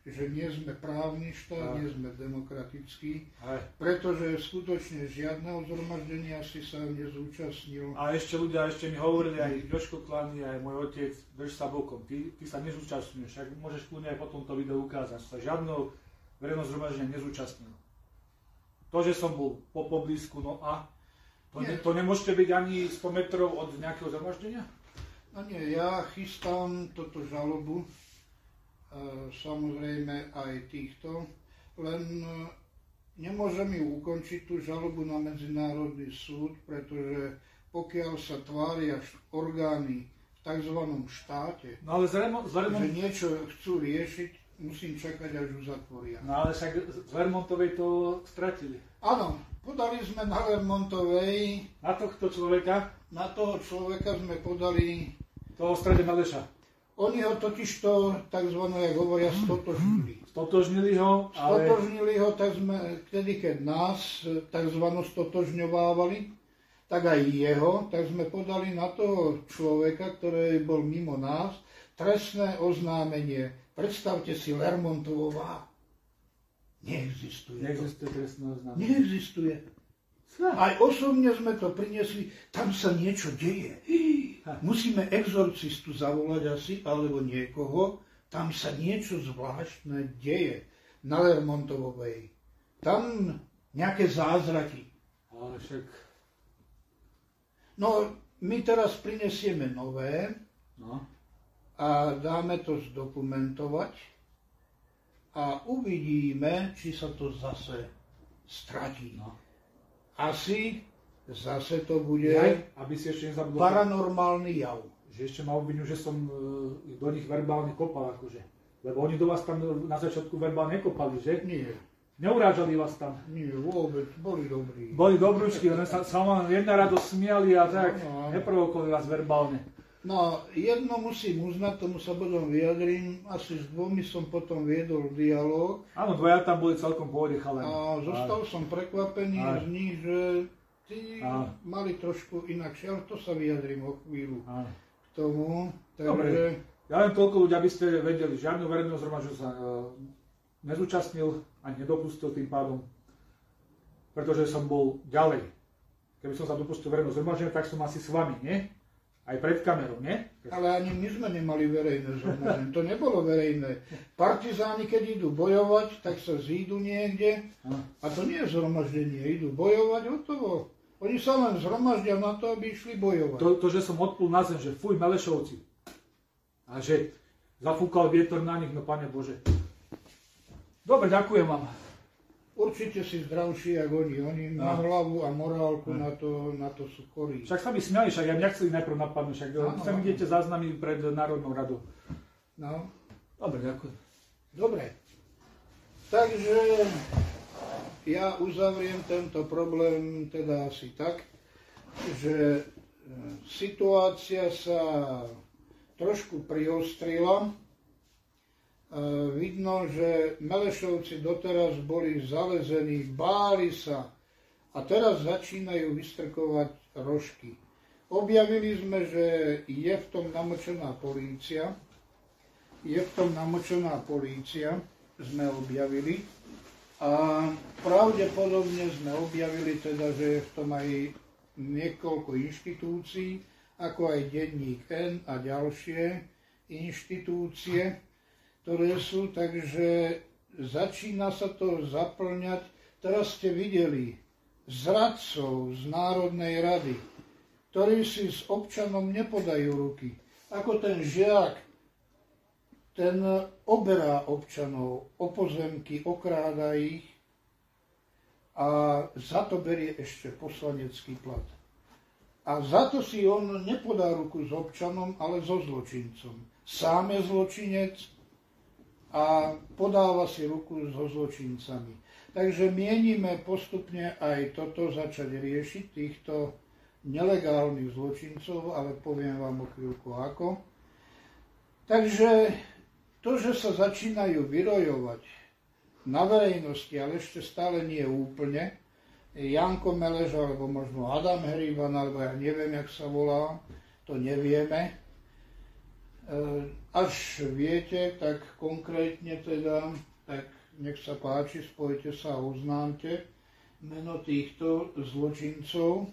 že nie sme právny štát, nie sme demokratický, pretože skutočne žiadneho zhromaždenia si sa nezúčastnil. A ešte ľudia, ešte mi hovorili aj Jožko Klany, aj môj otec, drž sa bokom, ty, ty sa nezúčastňuješ, však môžeš kľudne aj potom to video ukázať, sa žiadneho verejného zhromaždenia nezúčastnil. To, že som bol po poblízku, no a to, ne, to nemôžete byť ani sto metrov od nejakého zhromaždenia? No nie, ja chystám toto žalobu, samozrejme aj týchto, len nemôžem ju ukončiť tú žalobu na Medzinárodný súd, pretože pokiaľ sa tvária orgány v tzv. Štáte, no ale z Remo, z Vermont... že niečo chcú riešiť, musím čakať, až ju zatvoria. No ale však z Vermontovej to stratili. Áno, podali sme na Vermontovej... Na tohto človeka? Na toho človeka sme podali... Toho v strede Meleša. Oni ho totižto, takzvané, jak hovoria, stotožnili. Stotožnili ho, ale... Stotožnili ho, tak sme, vtedy, keď nás takzvano stotožňovávali, tak aj jeho, tak sme podali na toho človeka, ktorý bol mimo nás, trestné oznámenie. Predstavte si, Lermontová. Neexistuje. Neexistuje trestné oznámenie. Neexistuje. Aj osobne sme to priniesli, tam sa niečo deje. Musíme exorcistu zavolať asi, alebo niekoho, tam sa niečo zvláštne deje na Lermontovej. Tam nejaké zázraky. Ale však... No, my teraz prinesieme nové no. a dáme to zdokumentovať a uvidíme, či sa to zase stratí. No. Asi zase to bude Jaj, aby si ešte nezabudol, paranormálny jav. Že ešte ma obvinujú, že som uh, do nich verbálne kopal, akože. Lebo oni do vás tam na začiatku verbálne nekopali, že? Nie. Neurážali vás tam? Nie, vôbec, boli dobrí. Boli dobrúčky, len sa, sa vám jedna radosť smiali a tak, no, no. Neprovokovali vás verbálne. No, jedno musím uznať, tomu sa potom vyjadrím, asi s dvomi som potom viedol dialóg. Áno, dvoja tam boli celkom pohode chalani. A zostal Aj. som prekvapený Aj. z nich, že tí Aj. mali trošku inakšie, ale to sa vyjadrím o chvíľu Aj. k tomu. Takže... Dobre, ja len toľko ľudí, aby ste vedeli, žiadnu verejného zhromaždenia sa uh, nezúčastnil a nedopustil tým pádom, pretože som bol ďalej. Keby som sa dopustil verejného zhromaždenia, tak som asi s vami, nie? Aj pred kamerou, nie? Ale ani my sme nemali verejné zhromaždenie, to nebolo verejné. Partizáni, keď idú bojovať, tak sa zídu niekde a to nie je zhromaždenie, idú bojovať, hotovo. Oni sa len zhromaždia na to, aby išli bojovať. To, to že som odplul na zem, že fuj Melešovci a že zafúkal vietor na nich, no Pane Bože. Dobre, ďakujem vám. Určite si zdravší, ako oni. Oni no. na hlavu a morálku no. na, to, na to sú chorí. Však sa mi smiali, však ja mňa chceli najprv napadnúť, však no, sem no. idete záznamy pred Národnou radou. No. Dobre, ďakujem. Dobre. Takže ja uzavriem tento problém teda asi tak, že situácia sa trošku priostrila. Vidno, že Melešovci doteraz boli zalezení, báli sa a teraz začínajú vystrkovať rožky. Objavili sme, že je v tom namočená polícia. Je v tom namočená polícia, sme objavili. A pravdepodobne sme objavili teda, že je v tom aj niekoľko inštitúcií, ako aj denník N a ďalšie inštitúcie, ktoré sú, takže začína sa to zaplňať. Teraz ste videli zradcov z Národnej rady, ktorí si s občanom nepodajú ruky. Ako ten žiak, ten oberá občanov o pozemky, okráda ich a za to berie ešte poslanecký plat. A za to si on nepodá ruku s občanom, ale so zločincom. Sám je zločinec a podáva si ruku so zločincami. Takže mienime postupne aj toto začať riešiť, týchto nelegálnych zločincov, ale poviem vám o chvíľku ako. Takže to, že sa začínajú vyrojovať na verejnosti, ale ešte stále nie úplne, Janko Meleš, alebo možno Adam Heriban, alebo ja neviem, jak sa volá, to nevieme. Až viete, tak konkrétne teda, tak nech sa páči, spojte sa a oznámte meno týchto zločincov.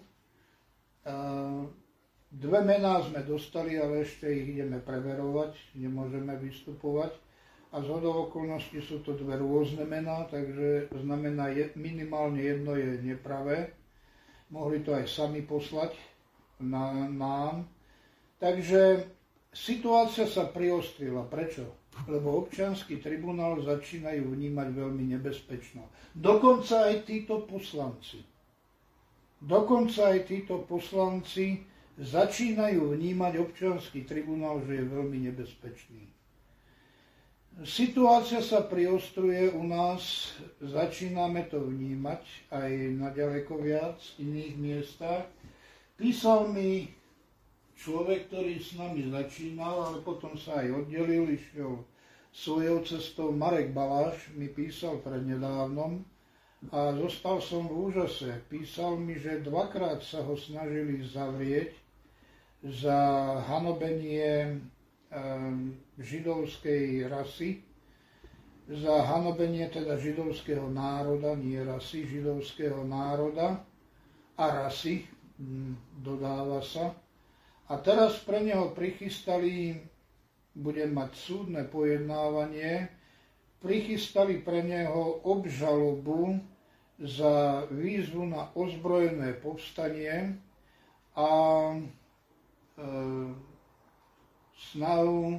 Dve mená sme dostali, ale ešte ich ideme preverovať, nemôžeme vystupovať. A zhodou okolností sú to dve rôzne mená, takže znamená minimálne jedno je nepravé. Mohli to aj sami poslať na nám. Takže situácia sa priostrila. Prečo? Lebo občiansky tribunál začínajú vnímať veľmi nebezpečno. Dokonca aj títo poslanci. Dokonca aj títo poslanci začínajú vnímať občiansky tribunál, že je veľmi nebezpečný. Situácia sa priostruje u nás, začíname to vnímať aj na ďaleko viac iných miestach. Písal mi človek, ktorý s nami začínal, ale potom sa aj oddelil, išiel svojou cestou. Marek Baláš mi písal prednedávnom a zostal som v úžase. Písal mi, že dvakrát sa ho snažili zavrieť za hanobenie židovskej rasy, za hanobenie teda židovského národa, nie rasy, židovského národa a rasy, dodáva sa. A teraz pre neho prichystali, budem mať súdne pojednávanie, prichystali pre neho obžalobu za výzvu na ozbrojené povstanie a e, snahu e,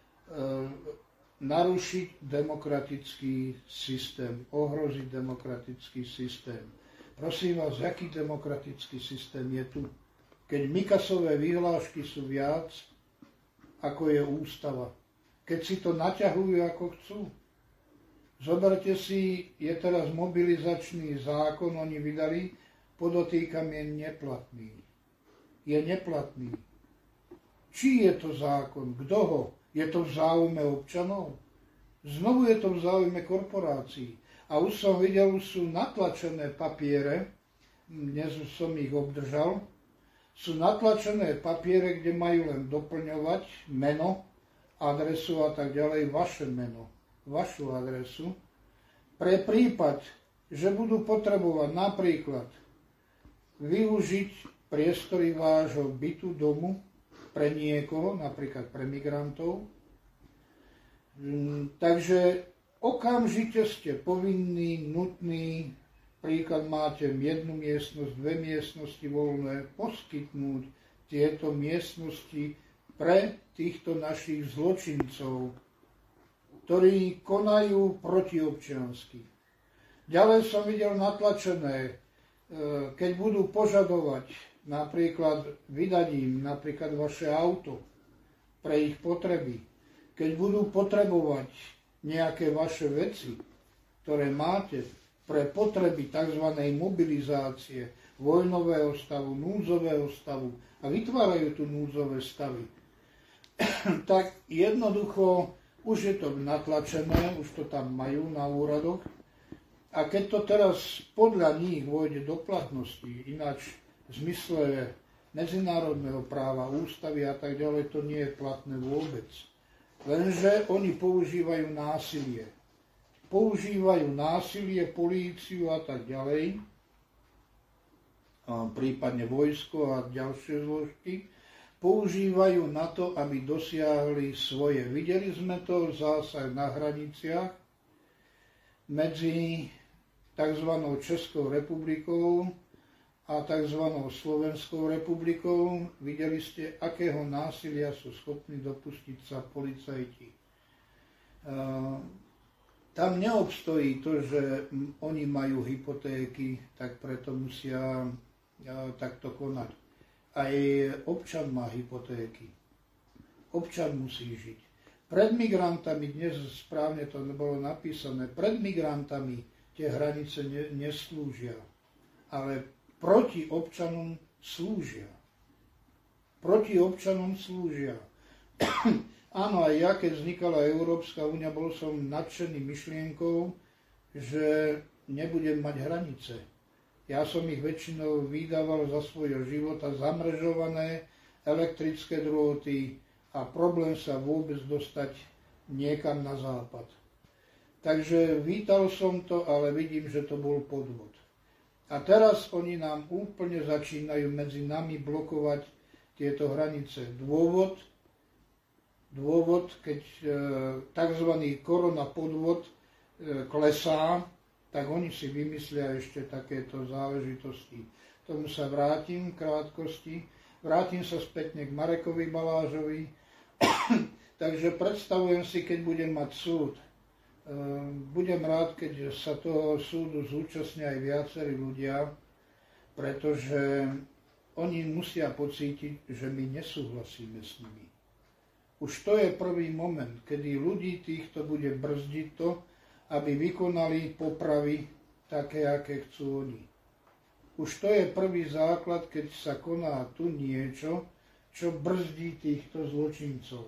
narušiť demokratický systém, ohroziť demokratický systém. Prosím vás, aký demokratický systém je tu? Keď Mikasové vyhlášky sú viac, ako je ústava. Keď si to naťahujú, ako chcú. Zoberte si, je teraz mobilizačný zákon, oni vydali, podotýkam, je neplatný. Je neplatný. Či je to zákon? Kto ho? Je to v záujme občanov? Znovu je to v záujme korporácií. A už som videl, sú natlačené papiere, dnes som ich obdržal, sú natlačené papiere, kde majú len doplňovať meno, adresu a tak ďalej, vaše meno, vašu adresu, pre prípad, že budú potrebovať napríklad využiť priestory vášho bytu, domu, pre niekoho, napríklad pre migrantov. Takže okamžite ste povinní, nutní, príklad máte jednu miestnosť, dve miestnosti voľné, poskytnúť tieto miestnosti pre týchto našich zločincov, ktorí konajú protiobčiansky. Ďalej som videl natlačené, keď budú požadovať napríklad vydať im napríklad vaše auto pre ich potreby. Keď budú potrebovať nejaké vaše veci, ktoré máte pre potreby tzv. Mobilizácie, vojnového stavu, núdzového stavu a vytvárajú tu núdzové stavy, tak jednoducho už je to natlačené, už to tam majú na úradoch. A keď to teraz podľa nich vôjde do platnosti, ináč v zmysle medzinárodného práva, ústavy a tak ďalej, to nie je platné vôbec. Lenže oni používajú násilie. Používajú násilie, políciu a tak ďalej, a prípadne vojsko a ďalšie zložky, používajú na to, aby dosiahli svoje. Videli sme to zásah na hraniciach medzi tzv. Českou republikou a tzv. Slovenskou republikou. Videli ste, akého násilia sú schopní dopustiť sa policajti. Tam neobstojí to, že oni majú hypotéky, tak preto musia takto konať. Aj občan má hypotéky. Občan musí žiť. Pred migrantami, dnes správne to nebolo napísané, pred migrantami tie hranice neslúžia, ale proti občanom slúžia. Proti občanom slúžia. Áno, aj ja, keď vznikala Európska únia, bol som nadšený myšlienkou, že nebudem mať hranice. Ja som ich väčšinou vydával za svojho života zamrežované, elektrické drôty a problém sa vôbec dostať niekam na západ. Takže vítal som to, ale vidím, že to bol podvod. A teraz oni nám úplne začínajú medzi nami blokovať tieto hranice. Dôvod, dôvod keď e, tzv. Korona podvod e, klesá, tak oni si vymyslia ešte takéto záležitosti. Tomu sa vrátim v krátkosti. Vrátim sa spätne k Marekovi Balážovi. Takže predstavujem si, keď budem mať súd. Budem rád, keď sa toho súdu zúčastnia aj viacerí ľudia, pretože oni musia pocítiť, že my nesúhlasíme s nimi. Už to je prvý moment, kedy ľudí týchto bude brzdiť to, aby vykonali popravy také, aké chcú oni. Už to je prvý základ, keď sa koná tu niečo, čo brzdí týchto zločincov.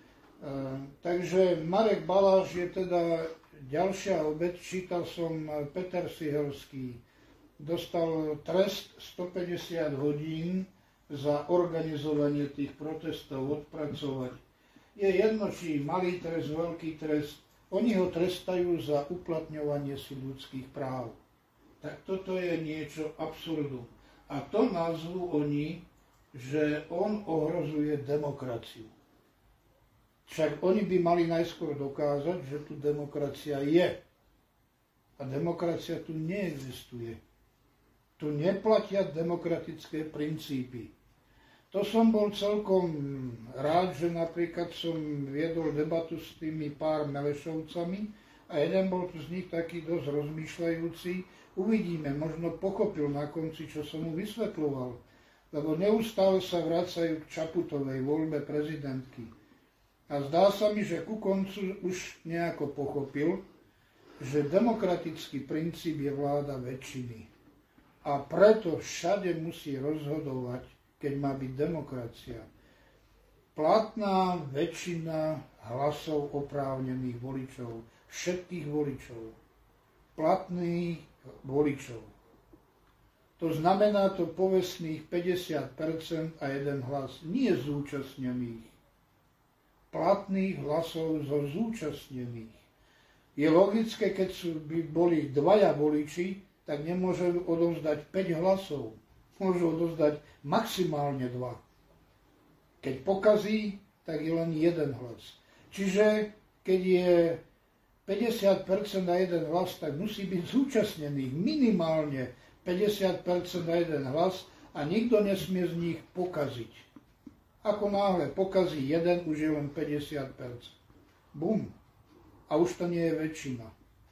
Takže Marek Baláž je teda ďalšia obeť. Čítal som, Peter Sihelský dostal trest stopäťdesiat hodín za organizovanie tých protestov odpracovať. Je jedno, či malý trest, veľký trest, oni ho trestajú za uplatňovanie si ľudských práv. Tak toto je niečo absurdum. A to nazvú oni, že on ohrozuje demokraciu. Však oni by mali najskôr dokázať, že tu demokracia je. A demokracia tu neexistuje. Tu neplatia demokratické princípy. To som bol celkom rád, že napríklad som viedol debatu s tými pár Melešovcami a jeden bol tu z nich taký dosť rozmýšľajúci. Uvidíme, možno pochopil na konci, čo som mu vysvetľoval. Lebo neustále sa vracajú k Čaputovej voľbe prezidentky. A zdá sa mi, že ku koncu už nejako pochopil, že demokratický princíp je vláda väčšiny. A preto všade musí rozhodovať, keď má byť demokracia, platná väčšina hlasov oprávnených voličov, všetkých voličov, platných voličov. To znamená to povestných päťdesiat percent a jeden hlas, nie zúčastnených. Platných hlasov zo zúčastnených. Je logické, keď sú, by boli dvaja voliči, tak nemôžu odovzdať päť hlasov. Môžu odovzdať maximálne dva. Keď pokazí, tak je len jeden hlas. Čiže keď je päťdesiat percent a jeden hlas, tak musí byť zúčastnených minimálne päťdesiat percent a jeden hlas a nikto nesmie z nich pokaziť. Ako náhle pokazí jeden, už je len päťdesiat percent. Bum. A už to nie je väčšina.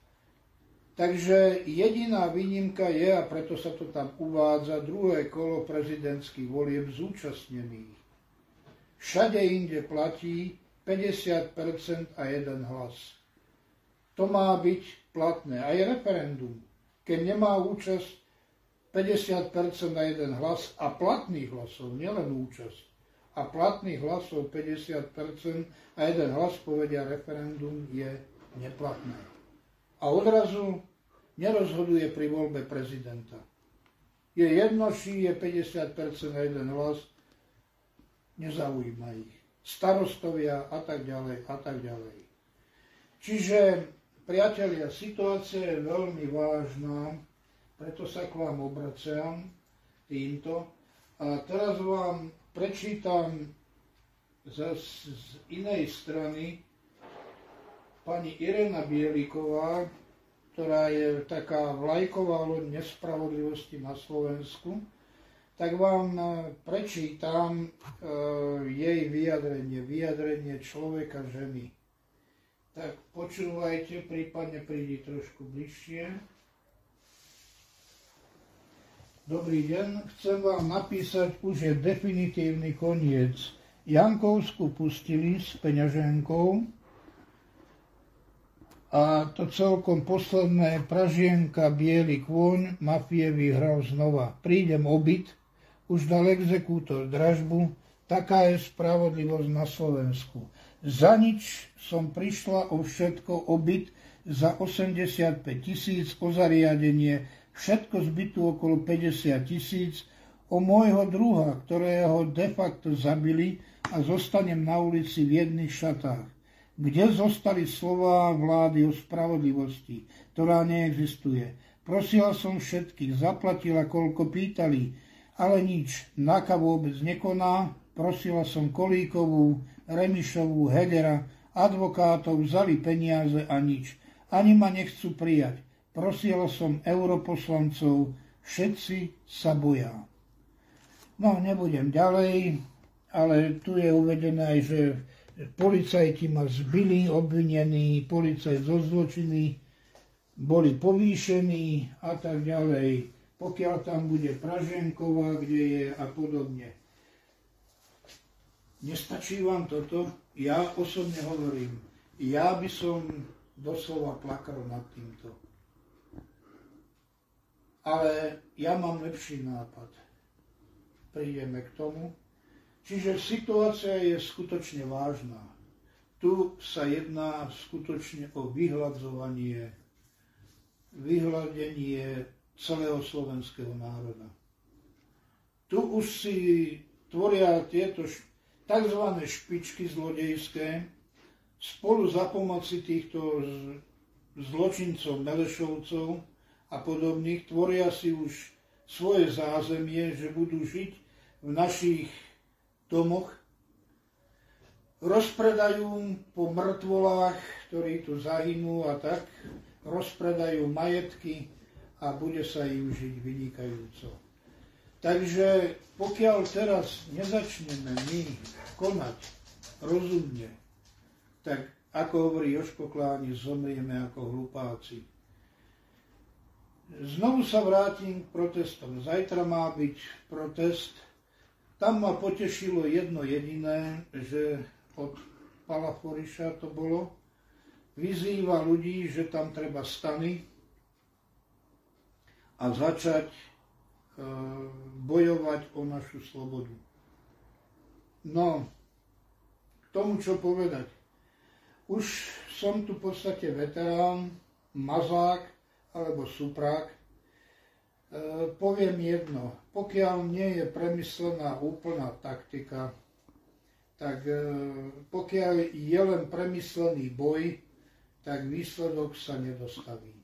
Takže jediná výnimka je, a preto sa to tam uvádza, druhé kolo prezidentských volieb zúčastnených. Všade inde platí päťdesiat percent a jeden hlas. To má byť platné. Aj referendum. Keď nemá účasť päťdesiat percent a jeden hlas a platných hlasov, nielen účasť, a platných hlasov päťdesiat percent a jeden hlas, povedia referendum, je neplatné. A odrazu nerozhoduje pri voľbe prezidenta. Je jedno, či je päťdesiat percent a jeden hlas, nezaujíma ich. Starostovia a tak ďalej a tak ďalej. Čiže, priatelia, situácia je veľmi vážna, preto sa k vám obraciam týmto. A teraz vám prečítam zase z inej strany pani Irena Bieliková, ktorá je taká vlajková loď nespravodlivosti na Slovensku, tak vám prečítam e, jej vyjadrenie, vyjadrenie človeka ženy. Tak počúvajte, prípadne prídi trošku bližšie. Dobrý deň, chcem vám napísať, už je definitívny koniec. Jankovsku pustili s peňaženkou a to celkom posledné Pražienka, Biely kôň, mafie vyhral znova. Prídem o byt, už dal exekútor dražbu, taká je spravodlivosť na Slovensku. Za nič som prišla o všetko, o byt za osemdesiatpäť tisíc, o zariadenie, všetko z bytu okolo päťdesiat tisíc, o môjho druha, ktorého de facto zabili a zostanem na ulici v jedných šatách. Kde zostali slová vlády o spravodlivosti, ktorá neexistuje? Prosila som všetkých, zaplatila, koľko pýtali, ale nič. NAKA vôbec nekoná. Prosila som Kolíkovú, Remišovú, Hegera, advokátov, vzali peniaze a nič. Ani ma nechcú prijať. Prosila som europoslancov, všetci sa boja. No, nebudem ďalej, ale tu je uvedené aj, že policajti ma zbili, obvinení, policajt zo zločiny, boli povýšení a tak ďalej. Pokiaľ tam bude Praženková, kde je a podobne. Nestačí vám toto? Ja osobne hovorím, ja by som doslova plakal nad týmto. Ale ja mám lepší nápad. Prídeme k tomu. Čiže situácia je skutočne vážna. Tu sa jedná skutočne o vyhľadzovanie, vyhľadenie celého slovenského národa. Tu už si tvoria tieto tzv. Špičky zlodejské spolu za pomoci týchto zločincov, Melešovcov a podobných tvoria si už svoje zázemie, že budú žiť v našich domoch, rozpredajú po mŕtvolách, ktorí tu zahynú a tak, rozpredajú majetky a bude sa im žiť vynikajúco. Takže pokiaľ teraz nezačneme my konať rozumne, tak ako hovorí Jožko Kláni, zomrieme ako hlupáci. Znovu sa vrátim k protestom. Zajtra má byť protest. Tam ma potešilo jedno jediné, že od Pala Foriša to bolo. Vyzýva ľudí, že tam treba stany a začať e, bojovať o našu slobodu. No, k tomu čo povedať. Už som tu v podstate veterán, mazák alebo suprák. E, poviem jedno, pokiaľ nie je premyslená úplná taktika, tak e, pokiaľ je len premyslený boj, tak výsledok sa nedostaví.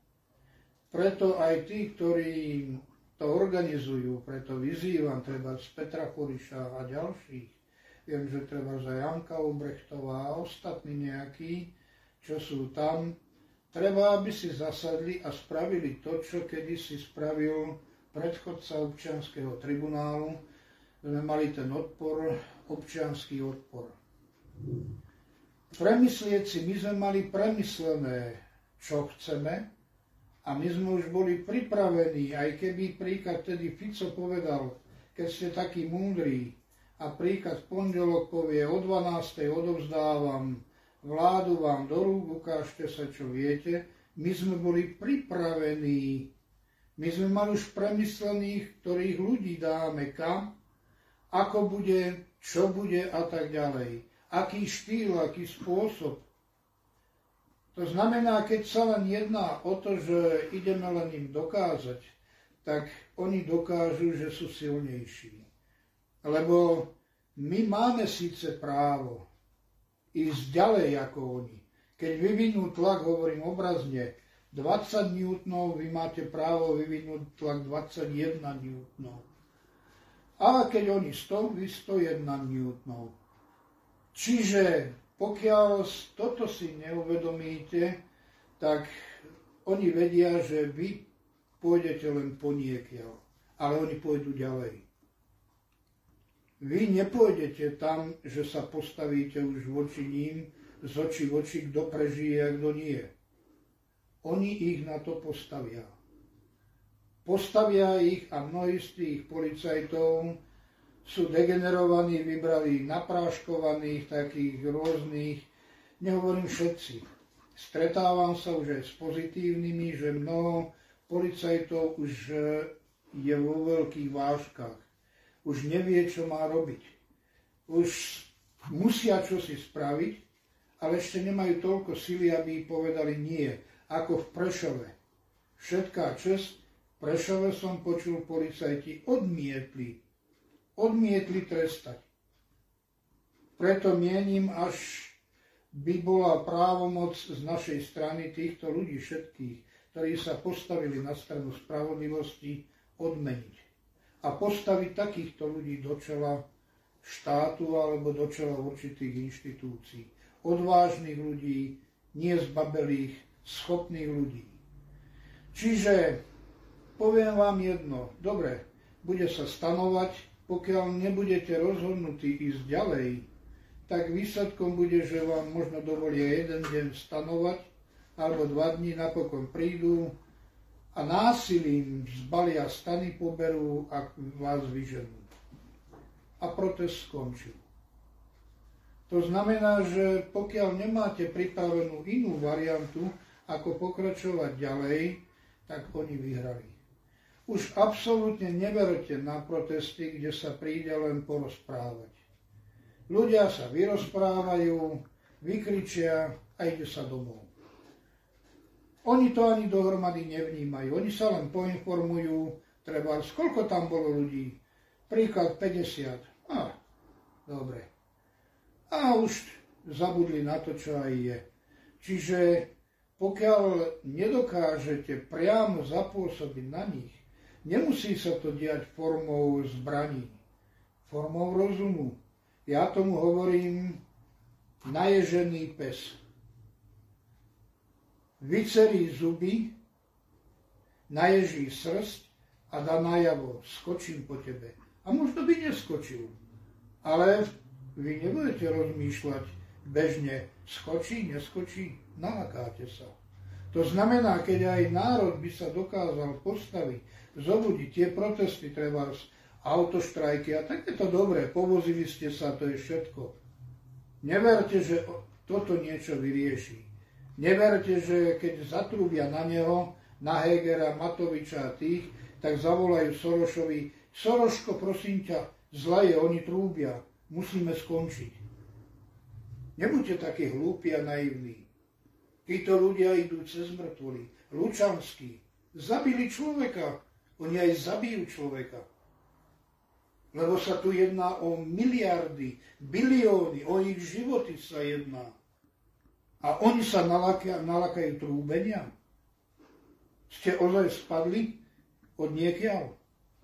Preto aj tí, ktorí to organizujú, preto vyzývam treba z Petra Foriša a ďalších, viem, že treba za Janka Obrechtová a ostatní nejakí, čo sú tam, treba, aby si zasadli a spravili to, čo kedysi spravil predchodca občianskeho tribunálu. Sme mali ten odpor, občiansky odpor. Premyslieť si, my sme mali premyslené, čo chceme, a my sme už boli pripravení, aj keby príklad tedy Fico povedal, keď ste takí múdri, a príklad v pondelok povie, o dvanástej odovzdávam vládu vám do rúk, ukážte sa, čo viete. My sme boli pripravení. My sme mali už premyslených, ktorých ľudí dáme kam, ako bude, čo bude a tak ďalej. Aký štýl, aký spôsob. To znamená, keď sa len jedná o to, že ideme len im dokázať, tak oni dokážu, že sú silnejší. Lebo my máme síce právo ísť ďalej ako oni. Keď vyvinú tlak, hovorím obrazne, dvadsať newtonov, vy máte právo vyvinúť tlak dvadsaťjeden newtonov. A keď oni sto, vy sto jeden newtonov. Čiže pokiaľ toto si neuvedomíte, tak oni vedia, že vy pôjdete len poniekiaľ, ale oni pôjdu ďalej. Vy nepôjdete tam, že sa postavíte už voči ním, z očí v oči, kto prežije a kto nie. Oni ich na to postavia. Postavia ich a mnohí z tých policajtov sú degenerovaní, vybrali napráškovaných, takých rôznych, nehovorím všetci. Stretávam sa už aj s pozitívnymi, že mnoho policajtov už je vo veľkých vážkach. Už nevie, čo má robiť. Už musia čosi spraviť, ale ešte nemajú toľko sily, aby povedali nie. Ako v Prešove. Všetká česť, v Prešove som počul, policajti odmietli. Odmietli trestať. Preto mienim, až by bola právomoc z našej strany týchto ľudí všetkých, ktorí sa postavili na stranu spravodlivosti, odmeniť. A postaviť takýchto ľudí do čela štátu alebo do čela určitých inštitúcií. Odvážnych ľudí, nezbabelých, schopných ľudí. Čiže poviem vám jedno, dobre, bude sa stanovať, pokiaľ nebudete rozhodnutí ísť ďalej, tak výsledkom bude, že vám možno dovolia jeden deň stanovať, alebo dva dní napokon prídu a násilím zbalia stany, poberú a vás vyženú. A protest skončil. To znamená, že pokiaľ nemáte pripravenú inú variantu, ako pokračovať ďalej, tak oni vyhrali. Už absolútne neverte na protesty, kde sa príde len porozprávať. Ľudia sa vyrozprávajú, vykričia a ide sa domov. Oni to ani dohromady nevnímajú, oni sa len poinformujú, treba, koľko tam bolo ľudí. Príklad päťdesiat. Á, dobre. A už zabudli na to, čo aj je. Čiže pokiaľ nedokážete priamo zapôsobiť na nich, nemusí sa to diať formou zbraní, formou rozumu. Ja tomu hovorím naježený pes. Vycerí zuby, naježí srst a dá najavo, skočím po tebe. A možno by neskočil, ale vy nebudete rozmýšľať bežne, skočí, neskočí, nalakáte sa. To znamená, keď aj národ by sa dokázal postaviť, zobudiť tie protesty, trebárs, autoštrajky, a tak je to dobré, povozili ste sa, to je všetko. Neverte, že toto niečo vyrieši. Neverte, že keď zatrúbia na neho, na Hegera, Matoviča a tých, tak zavolajú Sorošovi, Soroško, prosím ťa, zle je, oni trúbia, musíme skončiť. Nebuďte takí hlúpi a naivní. Títo ľudia idú cez mŕtvoly. Lučanský. Zabili človeka. Oni aj zabijú človeka. Lebo sa tu jedná o miliardy, bilióny, o ich životy sa jedná. A oni sa nalakajú, nalakajú trúbenia. Ste ozaj spadli od niekiaľ.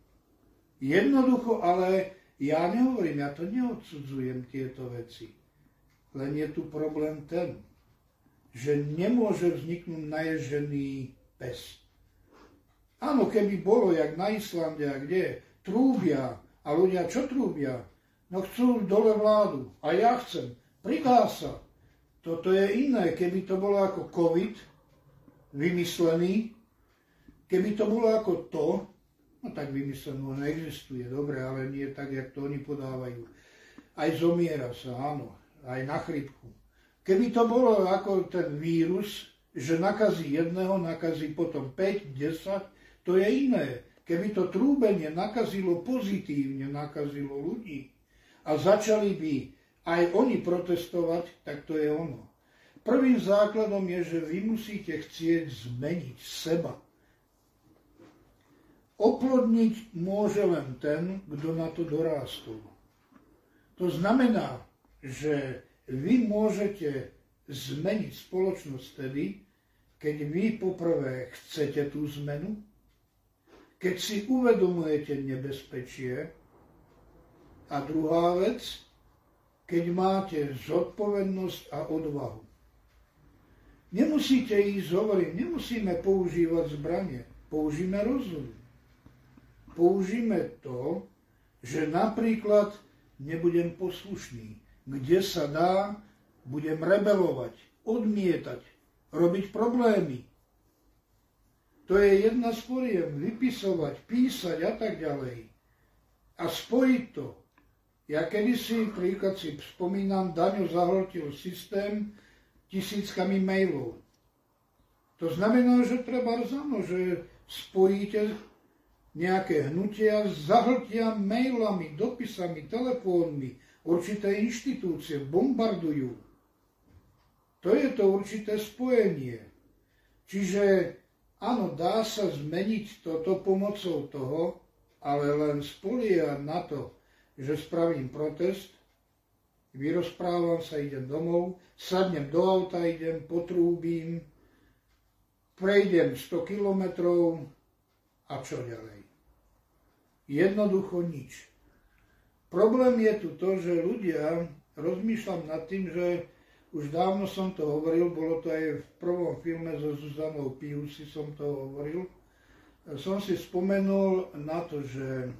Jednoducho, ale ja nehovorím, ja to neodsudzujem tieto veci. Len je tu problém ten, že nemôže vzniknúť naježený pes. Áno, keby bolo, jak na Islande a kde, trúbia, a ľudia čo trúbia? No chcú dole vládu. A ja chcem. Pridá sa. Toto je iné. Keby to bolo ako COVID, vymyslený, keby to bolo ako to, no tak vymyslenú neexistuje, dobre, ale nie tak, jak to oni podávajú. Aj zomiera sa, áno, aj na chrypku. Keby to bolo ako ten vírus, že nakazí jedného, nakazí potom päť, desať, to je iné. Keby to trúbenie nakazilo pozitívne, nakazilo ľudí a začali by aj oni protestovať, tak to je ono. Prvým základom je, že vy musíte chcieť zmeniť seba. Oplodniť môže len ten, kto na to dorástol. To znamená, že vy môžete zmeniť spoločnosť tedy, keď vy poprvé chcete tú zmenu, keď si uvedomujete nebezpečie a druhá vec, keď máte zodpovednosť a odvahu. Nemusíte ísť, hovorím, nemusíme používať zbranie, použijeme rozum. Použijeme to, že napríklad nebudem poslušný, kde sa dá, budem rebelovať, odmietať, robiť problémy. To je jedna z foriem, vypisovať, písať a tak ďalej. A spojiť to. Ja kedysi, príklad si spomínam, Daňo zahltil systém tisíckami mailov. To znamená, že treba zano, že spojíte nejaké hnutia, zahltia mailami, dopisami, telefónmi, určité inštitúcie, bombardujú. To je to určité spojenie. Čiže áno, dá sa zmeniť toto pomocou toho, ale len spoliehať na to, že spravím protest, vyrozprávam sa, idem domov, sadnem do auta, idem, potrúbim, prejdem sto kilometrov a čo ďalej? Jednoducho nič. Problém je tu to, že ľudia, rozmýšľam nad tým, že už dávno som to hovoril, bolo to aj v prvom filme so Zuzanou Piusi som to hovoril, som si spomenul na to, že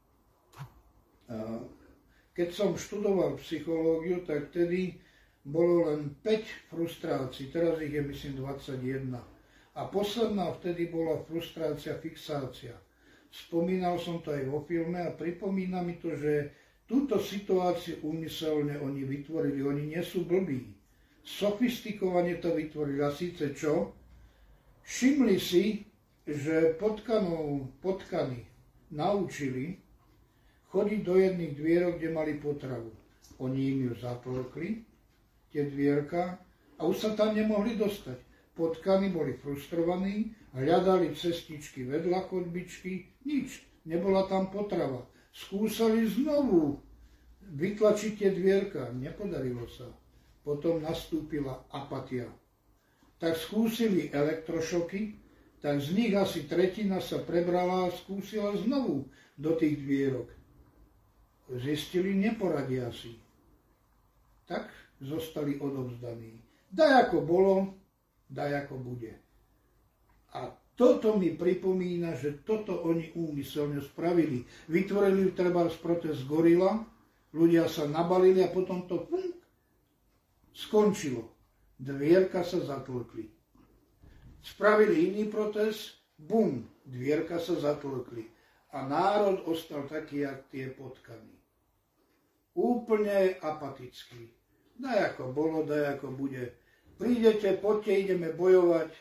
keď som študoval psychológiu, tak vtedy bolo len päť frustrácií, teraz ich je myslím dvadsaťjeden. A posledná vtedy bola frustrácia, fixácia. Spomínal som to aj vo filme a pripomína mi to, že túto situáciu úmyselne oni vytvorili. Oni nie sú blbí. Sofistikovane to vytvorili. A síce čo? Všimli si, že potkanov, potkany naučili chodiť do jedných dvierok, kde mali potravu. Oni im ju zatlkli, tie dvierka, a už sa tam nemohli dostať. Potkany boli frustrovaní, hľadali cestičky vedľa chodbičky, nič, nebola tam potrava. Skúsali znovu vytlačiť tie dvierka, nepodarilo sa. Potom nastúpila apatia. Tak skúsili elektrošoky, tak z nich asi tretina sa prebrala a skúsila znovu do tých dvierok. Zistili, neporadia si. Tak zostali odovzdaní. Daj ako bolo, daj ako bude. A toto mi pripomína, že toto oni úmyselne spravili. Vytvorili treba z protest gorila, ľudia sa nabalili a potom to funk, skončilo. Dvierka sa zatlkli. Spravili iný protest, bum, dvierka sa zatlkli. A národ ostal taký, jak tie potkany. Úplne apatický. Daj ako bolo, daj ako bude. Prídete, poďte, ideme bojovať.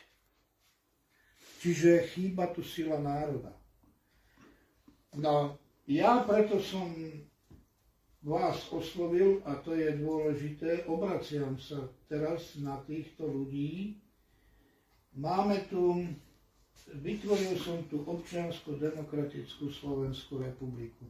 Čiže chýba tu sila národa. No, ja preto som vás oslovil, a to je dôležité, obraciam sa teraz na týchto ľudí. Máme tu, vytvoril som tu občiansko-demokratickú Slovenskú republiku.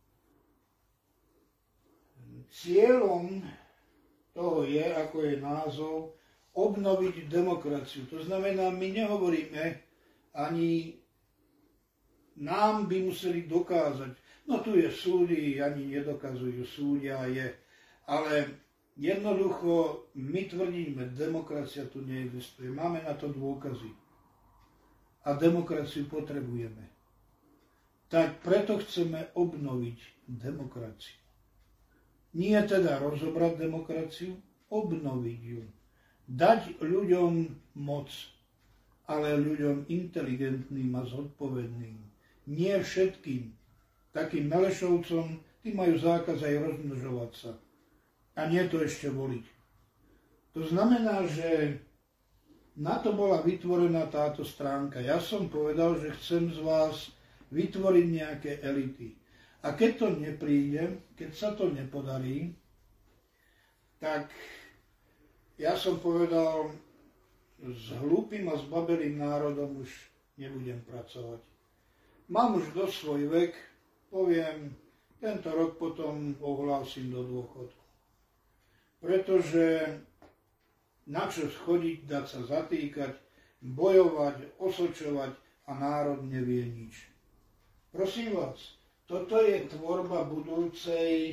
Cieľom toho je, ako je názov, obnoviť demokraciu. To znamená, my nehovoríme, ani nám by museli dokázať, no tu je súdy, ani nedokazujú, súdia je, ale jednoducho my tvrdíme, demokracia tu neexistuje, máme na to dôkazy a demokraciu potrebujeme. Tak preto chceme obnoviť demokraciu. Nie teda rozobrať demokraciu, obnoviť ju. Dať ľuďom moc, ale ľuďom inteligentným a zodpovedným. Nie všetkým. Takým Melešovcom, tí majú zákaz aj rozmnožovať sa. A nie to ešte voliť. To znamená, že na to bola vytvorená táto stránka. Ja som povedal, že chcem z vás vytvoriť nejaké elity. A keď to nepríde, keď sa to nepodarí, tak ja som povedal, s hlúpym a zbabelým národom už nebudem pracovať. Mám už dosť svoj vek, poviem, tento rok potom ohlásim do dôchodku. Pretože na čo chodiť, dať sa zatýkať, bojovať, osočovať a národ nevie nič. Prosím vás, toto je tvorba budúcej e,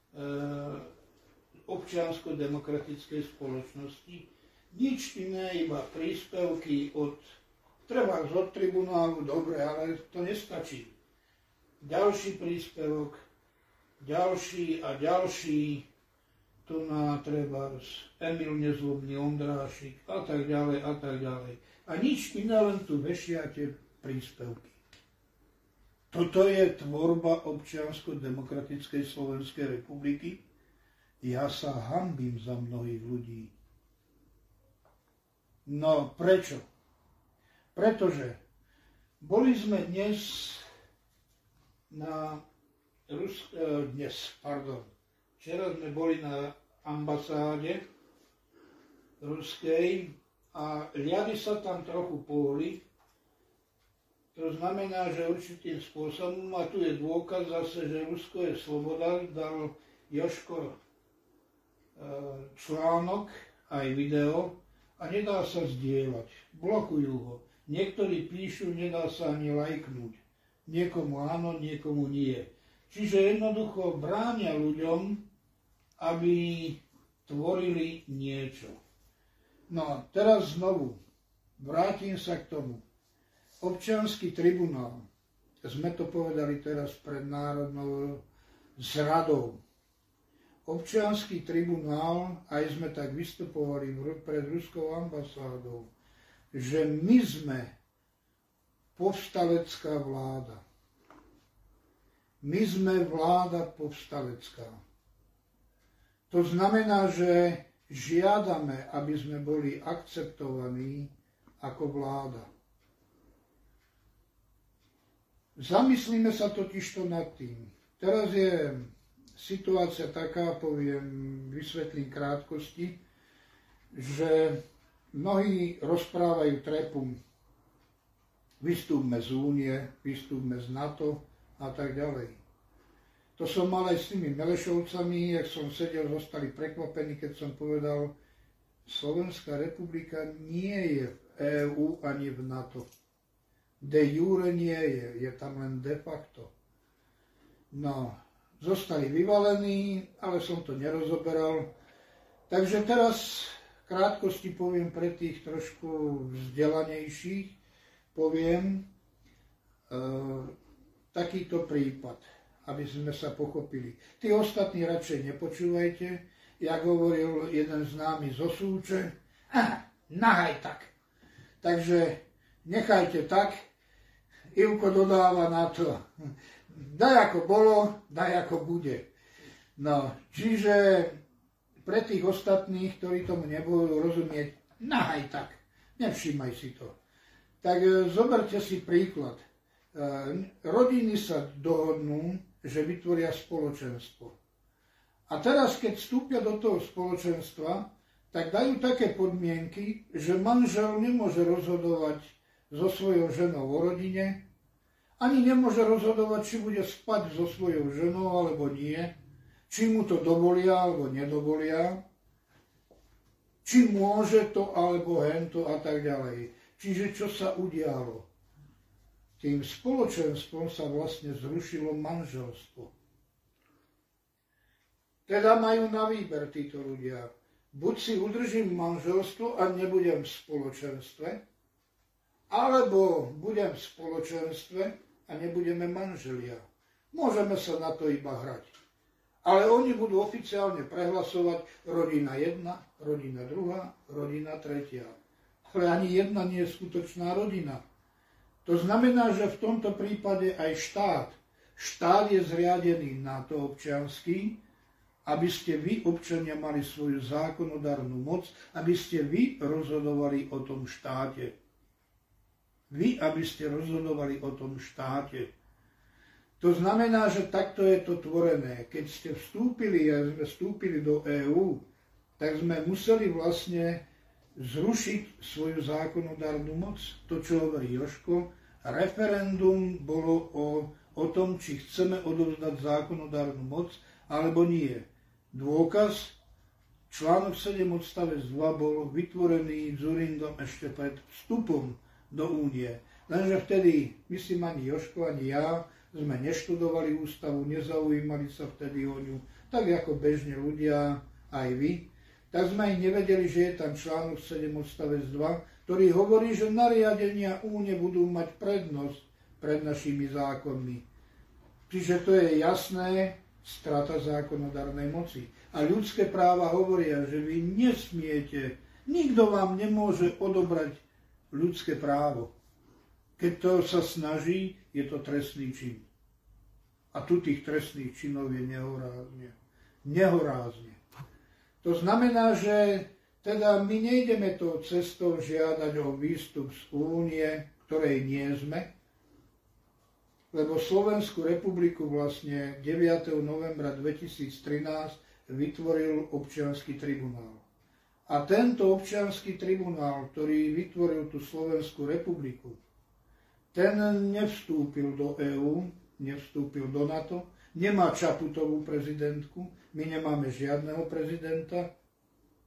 občiansko-demokratickej spoločnosti. Nič iné, iba príspevky od, treba od tribunálu, dobre, ale to nestačí. Ďalší príspevok, ďalší a ďalší, tu na trebárs Emil Nezlobný, Ondrášik a tak ďalej a tak ďalej. A nič iné, len tu vešiate príspevky. Toto je tvorba občiansko-demokratickej Slovenskej republiky. Ja sa hanbím za mnohých ľudí. No prečo? Pretože boli sme dnes na Rus- dnes, pardon, včera sme boli na ambasáde ruskej a ľady sa tam trochu pohli. To znamená, že určitým spôsobom, a tu je dôkaz zase, že Rusko je sloboda, dal Joško článok, aj video a nedá sa zdieľať. Blokujú ho. Niektorí píšu, nedá sa ani lajknúť. Niekomu áno, niekomu nie. Čiže jednoducho bránia ľuďom, aby tvorili niečo. No teraz znovu, vrátim sa k tomu. Občiansky tribunál, sme to povedali teraz pred národnou zradou. Občiansky tribunál, aj sme tak vystupovali pred ruskou ambasádou, že my sme povstalecká vláda. My sme vláda povstalecká. To znamená, že žiadame, aby sme boli akceptovaní ako vláda. Zamyslíme sa totižto nad tým. Teraz je situácia taká, poviem, vysvetlím krátkosti, že mnohí rozprávajú trepum. Vystúpme z Únie, vystúpme z NATO a tak ďalej. To som mal aj s tými Melešovcami, jak som sedel, zostali prekvapení, keď som povedal, Slovenská republika nie je v é ú ani v NATO. De jure nie je, je tam len de facto. No, zostali vyvalení, ale som to nerozoberal. Takže teraz v krátkosti poviem pre tých trošku vzdelanejších, poviem e, takýto prípad, aby sme sa pochopili. Tí ostatní radšej nepočúvajte, jak hovoril jeden známy zo Súče, ah, nahaj tak. Takže nechajte tak, Ivko dodáva na to, daj ako bolo, daj ako bude. No, čiže pre tých ostatných, ktorí tomu nebudú rozumieť, nahaj tak, nevšímaj si to. Tak zoberte si príklad. Rodiny sa dohodnú, že vytvoria spoločenstvo. A teraz, keď vstúpia do toho spoločenstva, tak dajú také podmienky, že manžel nemôže rozhodovať so svojou ženou o rodine, ani nemôže rozhodovať, či bude spať so svojou ženou alebo nie, či mu to dovolia alebo nedovolia, či môže to alebo hento a tak ďalej. Čiže čo sa udialo? Tým spoločenstvom sa vlastne zrušilo manželstvo. Teda majú na výber títo ľudia. Buď si udržím manželstvo a nebudem v spoločenstve, alebo budem v spoločenstve a nebudeme manželia. Môžeme sa na to iba hrať. Ale oni budú oficiálne prehlasovať rodina jedna, rodina druhá, rodina tretia. Ale ani jedna nie je skutočná rodina. To znamená, že v tomto prípade aj štát. Štát je zriadený na to občiansky, aby ste vy, občania, mali svoju zákonodárnu moc, aby ste vy rozhodovali o tom štáte. Vy, aby ste rozhodovali o tom štáte. To znamená, že takto je to tvorené. Keď ste vstúpili, a sme vstúpili do é ú, tak sme museli vlastne zrušiť svoju zákonodárnu moc. To, čo hovorí Jožko, referendum bolo o, o tom, či chceme odovzdať zákonodárnu moc, alebo nie. Dôkaz, článok sedem odstavec dva bol vytvorený Dzurindom ešte pred vstupom do únie. Lenže vtedy, myslím, ani Jožko, ani ja sme neštudovali ústavu, nezaujímali sa vtedy o ňu, tak ako bežne ľudia, aj vy. Tak sme aj nevedeli, že je tam článok sedem odstavec dva, ktorý hovorí, že nariadenia únie budú mať prednosť pred našimi zákonmi. Čiže to je jasné, strata zákonodárnej moci. A ľudské práva hovoria, že vy nesmiete, nikto vám nemôže odobrať ľudské právo. Keď to sa snaží, je to trestný čin. A tu tých trestných činov je nehorázne. Nehorázne. To znamená, že teda my nejdeme tou cestou žiadať o výstup z únie, ktorej nie sme, lebo Slovenskú republiku vlastne deviateho novembra dvetisíctrinásť vytvoril občiansky tribunál. A tento občiansky tribunál, ktorý vytvoril tú Slovenskú republiku, ten nevstúpil do é ú, nevstúpil do NATO, nemá Čaputovú prezidentku, my nemáme žiadneho prezidenta,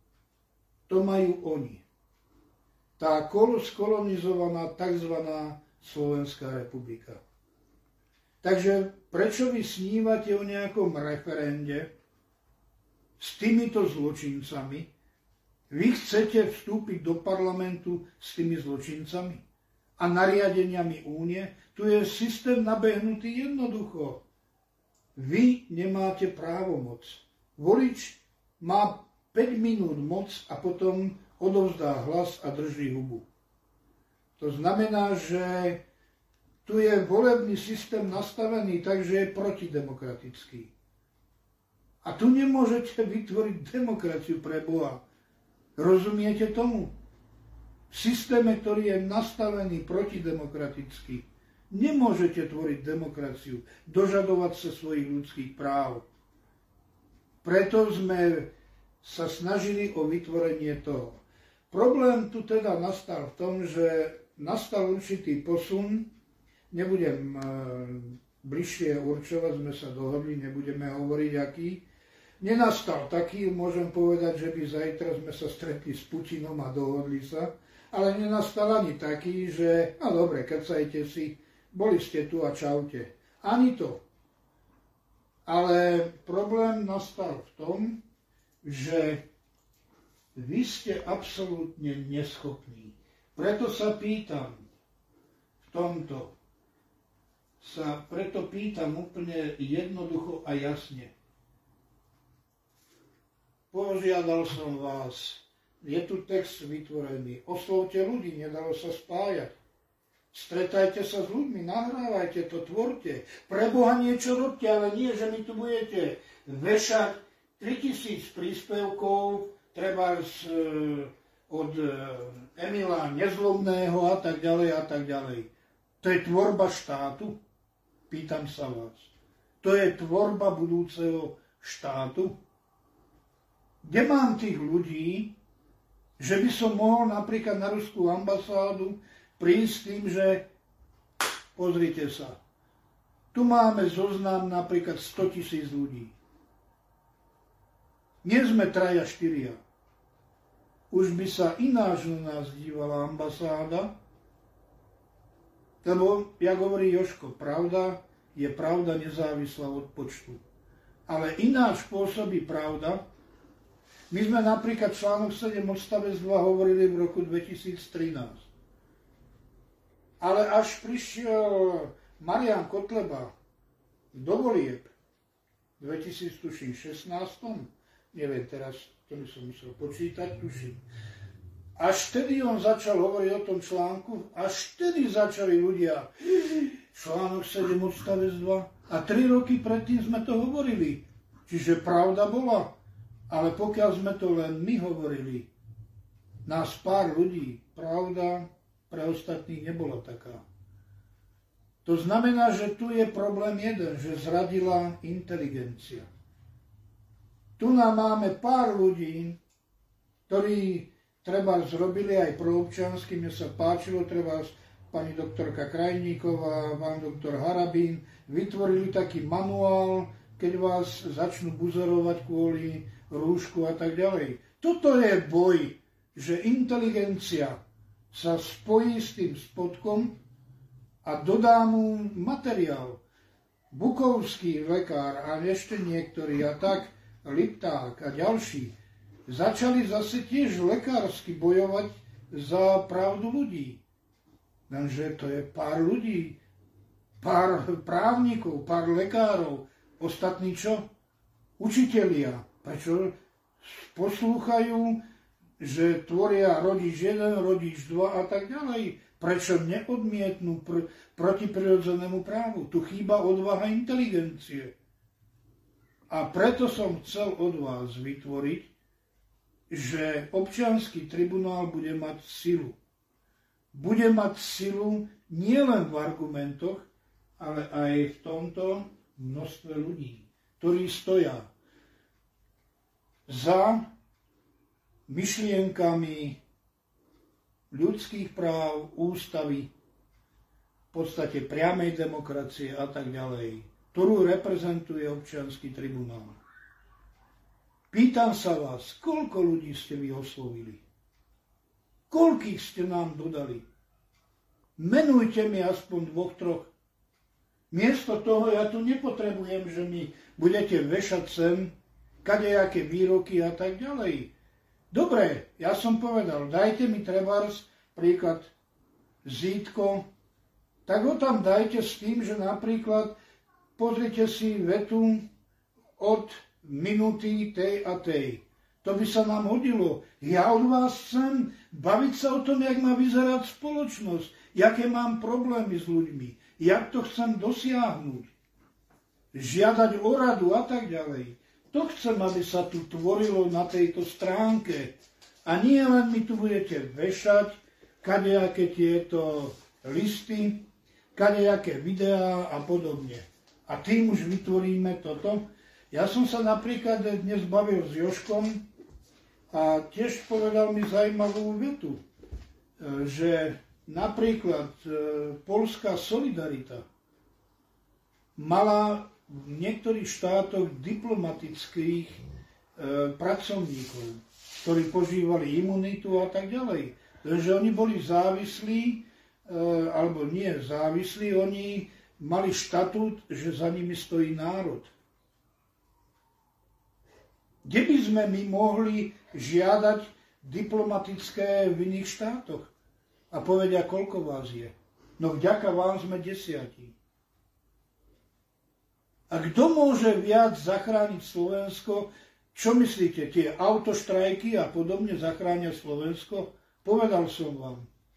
to majú oni. Tá skolonizovaná tzv. Slovenská republika. Takže prečo vy snívate o nejakom referende s týmito zločincami? Vy chcete vstúpiť do parlamentu s tými zločincami a nariadeniami únie? Tu je systém nabehnutý jednoducho. Vy nemáte právomoc. Volič má päť minút moc a potom odovzdá hlas a drží hubu. To znamená, že tu je volebný systém nastavený tak, že je protidemokratický. A tu nemôžete vytvoriť demokraciu pre Boha. Rozumiete tomu? V systéme, ktorý je nastavený protidemokraticky, nemôžete tvoriť demokraciu, dožadovať sa svojich ľudských práv. Preto sme sa snažili o vytvorenie toho. Problém tu teda nastal v tom, že nastal určitý posun, nebudem bližšie určovať, sme sa dohodli, nebudeme hovoriť aký. Nenastal taký, môžem povedať, že by zajtra sme sa stretli s Putinom a dohodli sa, ale nenastal ani taký, že, no dobre, kecajte si, boli ste tu a čaute. Ani to. Ale problém nastal v tom, že vy ste absolútne neschopní. Preto sa pýtam v tomto, sa preto pýtam úplne jednoducho a jasne. Požiadal som vás, je tu text vytvorený, oslovte ľudí, nedalo sa spájať. Stretajte sa s ľuďmi, nahrávajte to, tvorte. Pre Boha niečo robte, ale nie, že mi tu budete vešať tritisíc príspevkov, treba z, od Emila Nezlomného a tak ďalej a tak ďalej. To je tvorba štátu? Pýtam sa vás. To je tvorba budúceho štátu? Kde mám tých ľudí, že by som mohol napríklad na ruskú ambasádu prísť s tým, že pozrite sa, tu máme zoznam napríklad sto tisíc ľudí. Nie sme traja, štyria. Už by sa ináč na nás dívala ambasáda, lebo, jak hovorí Jožko, pravda je pravda nezávislá od počtu. Ale ináč pôsobí pravda. My sme napríklad článok sedem odstavec dva hovorili v roku dvetisíctrinásť. Ale až prišiel Marián Kotleba do volieb dvetisícšestnásť, neviem teraz, to by som musel počítať, tuším. Až vtedy on začal hovoriť o tom článku, až vtedy začali ľudia článok sedem odstavec dva a tri roky predtým sme to hovorili. Čiže pravda bola, ale pokiaľ sme to len my hovorili, nás pár ľudí, pravda pre ostatných nebola taká. To znamená, že tu je problém jeden, že zradila inteligencia. Tu nám máme pár ľudí, ktorí treba zrobili aj proobčiansky, mne sa páčilo, treba pani doktorka Krajníková, pán doktor Harabín, vytvorili taký manuál, keď vás začnú buzerovať kvôli rúšku a tak ďalej. Toto je boj, že inteligencia sa spojí s tým spodkom a dodá mu materiál. Bukovský lekár a ešte niektorí a tak, Lipták a ďalší, začali zase tiež lekársky bojovať za pravdu ľudí. Lenže to je pár ľudí, pár právnikov, pár lekárov, ostatní čo? Učitelia. Prečo poslúchajú, že tvoria rodič jeden, rodič dva a tak ďalej? Prečo neodmietnú pr- proti prirodzenému právu? Tu chýba odvaha inteligencie. A preto som chcel od vás vytvoriť, že občiansky tribunál bude mať silu. Bude mať silu nielen v argumentoch, ale aj v tomto množstve ľudí, ktorí stoja za myšlienkami ľudských práv, ústavy, v podstate priamej demokracie a tak ďalej, ktorú reprezentuje občiansky tribunál. Pýtam sa vás, koľko ľudí ste vy oslovili? Koľkých ste nám dodali? Menujte mi aspoň dvoch, troch. Miesto toho ja tu nepotrebujem, že mi budete vešať sem kadejaké výroky a tak ďalej. Dobre, ja som povedal, dajte mi trebárs príklad Zítko, tak ho tam dajte s tým, že napríklad pozrite si vetu od minúty tej a tej. To by sa nám hodilo. Ja od vás chcem baviť sa o tom, jak má vyzerať spoločnosť, jaké mám problémy s ľuďmi, jak to chcem dosiahnuť, žiadať o radu a tak ďalej. To chcem, aby sa tu tvorilo na tejto stránke. A nie len mi tu budete vešať kadejaké tieto listy, kadejaké videá a podobne. A tým už vytvoríme toto. Ja som sa napríklad dnes bavil s Jožkom a tiež povedal mi zaujímavú vetu, že napríklad poľská Solidarita mala v niektorých štátoch diplomatických e, pracovníkov, ktorí požívali imunitu a tak ďalej. Takže oni boli závislí, e, alebo nie závislí, oni mali štatút, že za nimi stojí národ. Kde by sme my mohli žiadať diplomatické v iných štátoch? A povedia, koľko vás je? No vďaka vám sme desiatí. A kto môže viac zachrániť Slovensko? Čo myslíte, tie autoštrajky a podobne zachránia Slovensko? Povedal som vám.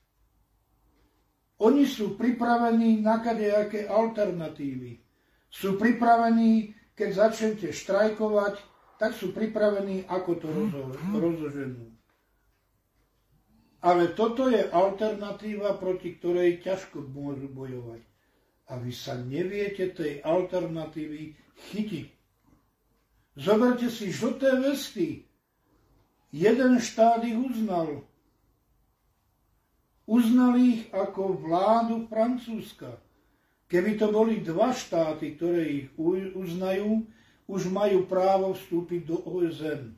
Oni sú pripravení na kadejaké alternatívy. Sú pripravení, keď začnete štrajkovať, tak sú pripravení, ako to rozoženú. Ale toto je alternatíva, proti ktorej ťažko môžu bojovať. A vy sa neviete tej alternatívy chytiť. Zoberte si žlté vesty. Jeden štát ich uznal. Uznal ich ako vládu Francúzska. Keby to boli dva štáty, ktoré ich uznajú, už majú právo vstúpiť do ó es en.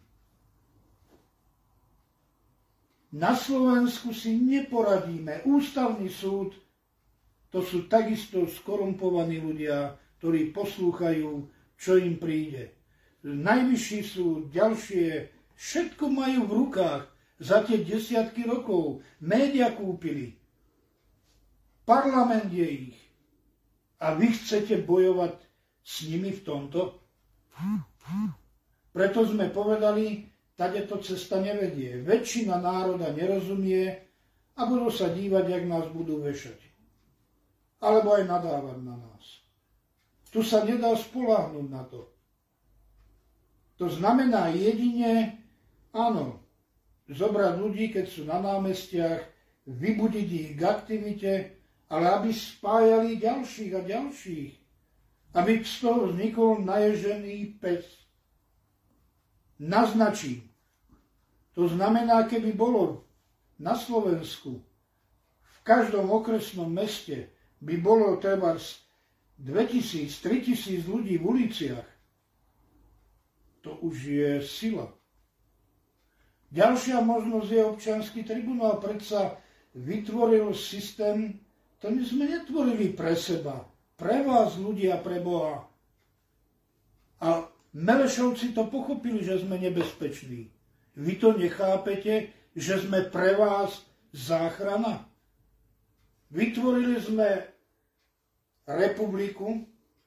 Na Slovensku si neporadíme. Ústavný súd, to sú takisto skorumpovaní ľudia, ktorí poslúchajú, čo im príde. Najvyšší súd, ďalšie, všetko majú v rukách za tie desiatky rokov. Média kúpili. Parlament je ich. A vy chcete bojovať s nimi v tomto? Preto sme povedali, tade to cesta nevedie. Väčšina národa nerozumie a budú sa dívať, jak nás budú vešať. Alebo aj nadávať na nás. Tu sa nedá spoľahnúť na to. To znamená jedine, áno, zobrať ľudí, keď sú na námestiach, vybudiť ich k aktivite, ale aby spájali ďalších a ďalších. Aby z toho vznikol naježený pes. Naznačím. To znamená, keby bolo na Slovensku, v každom okresnom meste, by bolo treba dvetisíc, tritisíc ľudí v uliciach, to už je sila. Ďalšia možnosť je občiansky tribunál. Predsa vytvoril systém, to my sme netvorili pre seba, pre vás ľudia, pre Boha. A Melešovci to pochopili, že sme nebezpeční. Vy to nechápete, že sme pre vás záchrana? Vytvorili sme republiku,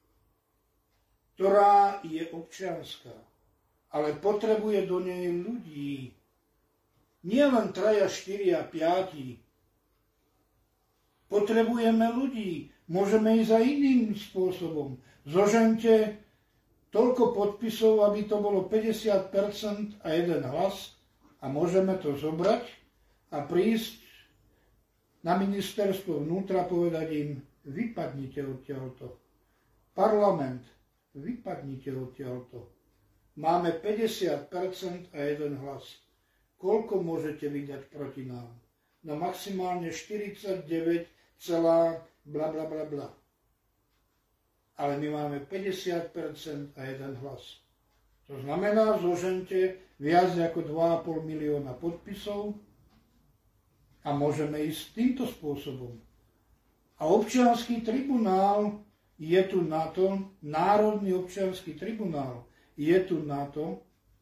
ktorá je občianská, ale potrebuje do nej ľudí. Nie len traja, štyria, piati. Potrebujeme ľudí. Môžeme ísť aj iným spôsobom. Zožente toľko podpisov, aby to bolo päťdesiat percent a jeden hlas a môžeme to zobrať a prísť na ministerstvo vnútra, povedať im, vypadnite odtiaľto. Parlament, vypadnite odtiaľto. Máme päťdesiat percent a jeden hlas. Koľko môžete vydať proti nám? No maximálne štyridsaťdeväť celá bla bla bla bla. Ale my máme päťdesiat percent a jeden hlas. To znamená, zložente viac ako dva a pol milióna podpisov a môžeme ísť týmto spôsobom. A občiansky tribunál je tu na to, Národný občiansky tribunál je tu na to,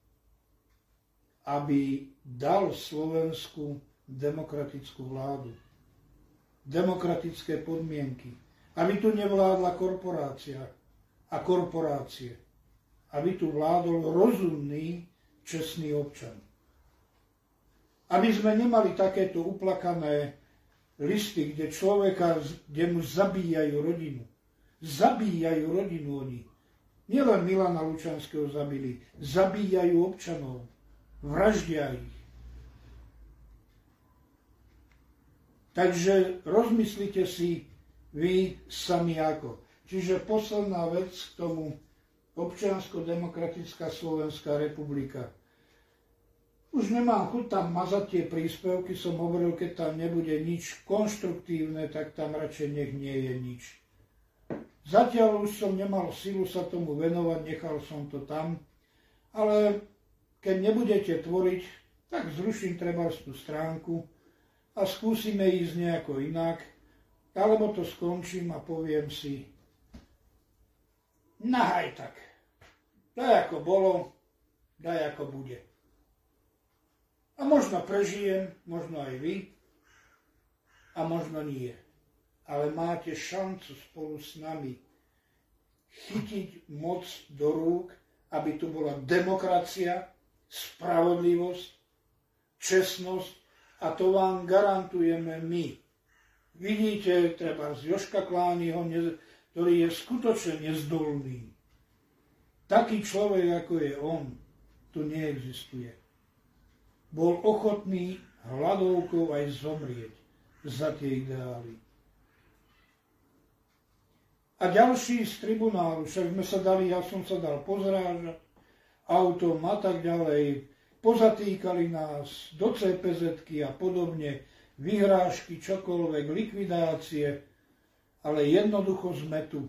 aby dal Slovensku demokratickú vládu, demokratické podmienky, aby tu nevládla korporácia a korporácie, aby tu vládol rozumný, čestný občan. Aby sme nemali takéto uplakané listy, kde človeka, kde mu zabíjajú rodinu. Zabíjajú rodinu oni. Nielen Milana Lučanského zabili, zabíjajú občanov, vraždia ich. Takže rozmyslite si vy sami ako. Čiže posledná vec k tomu Občiansko-demokratická Slovenská republika. Už nemám chuť tam mazať tie príspevky, som hovoril, keď tam nebude nič konštruktívne, tak tam radšej nech nie je nič. Zatiaľ už som nemal silu sa tomu venovať, nechal som to tam, ale keď nebudete tvoriť, tak zruším trebárs tú stránku a skúsime ísť nejako inak, alebo to skončím a poviem si, nahaj tak, daj ako bolo, daj ako bude. A možno prežijem, možno aj vy, a možno nie. Ale máte šancu spolu s nami chytiť moc do rúk, aby tu bola demokracia, spravodlivosť, čestnosť, a to vám garantujeme my. Vidíte, treba z Jožka Klányho, ktorý je skutočne nezdolný. Taký človek, ako je on, tu neexistuje. Bol ochotný hladovkou aj zomrieť za tie ideály. A ďalší z tribunálu, však sme sa dali, ja som sa dal pozrážať autom a tak ďalej, pozatýkali nás do cé pé zetky a podobne, vyhrážky, čokoľvek, likvidácie, ale jednoducho sme tu.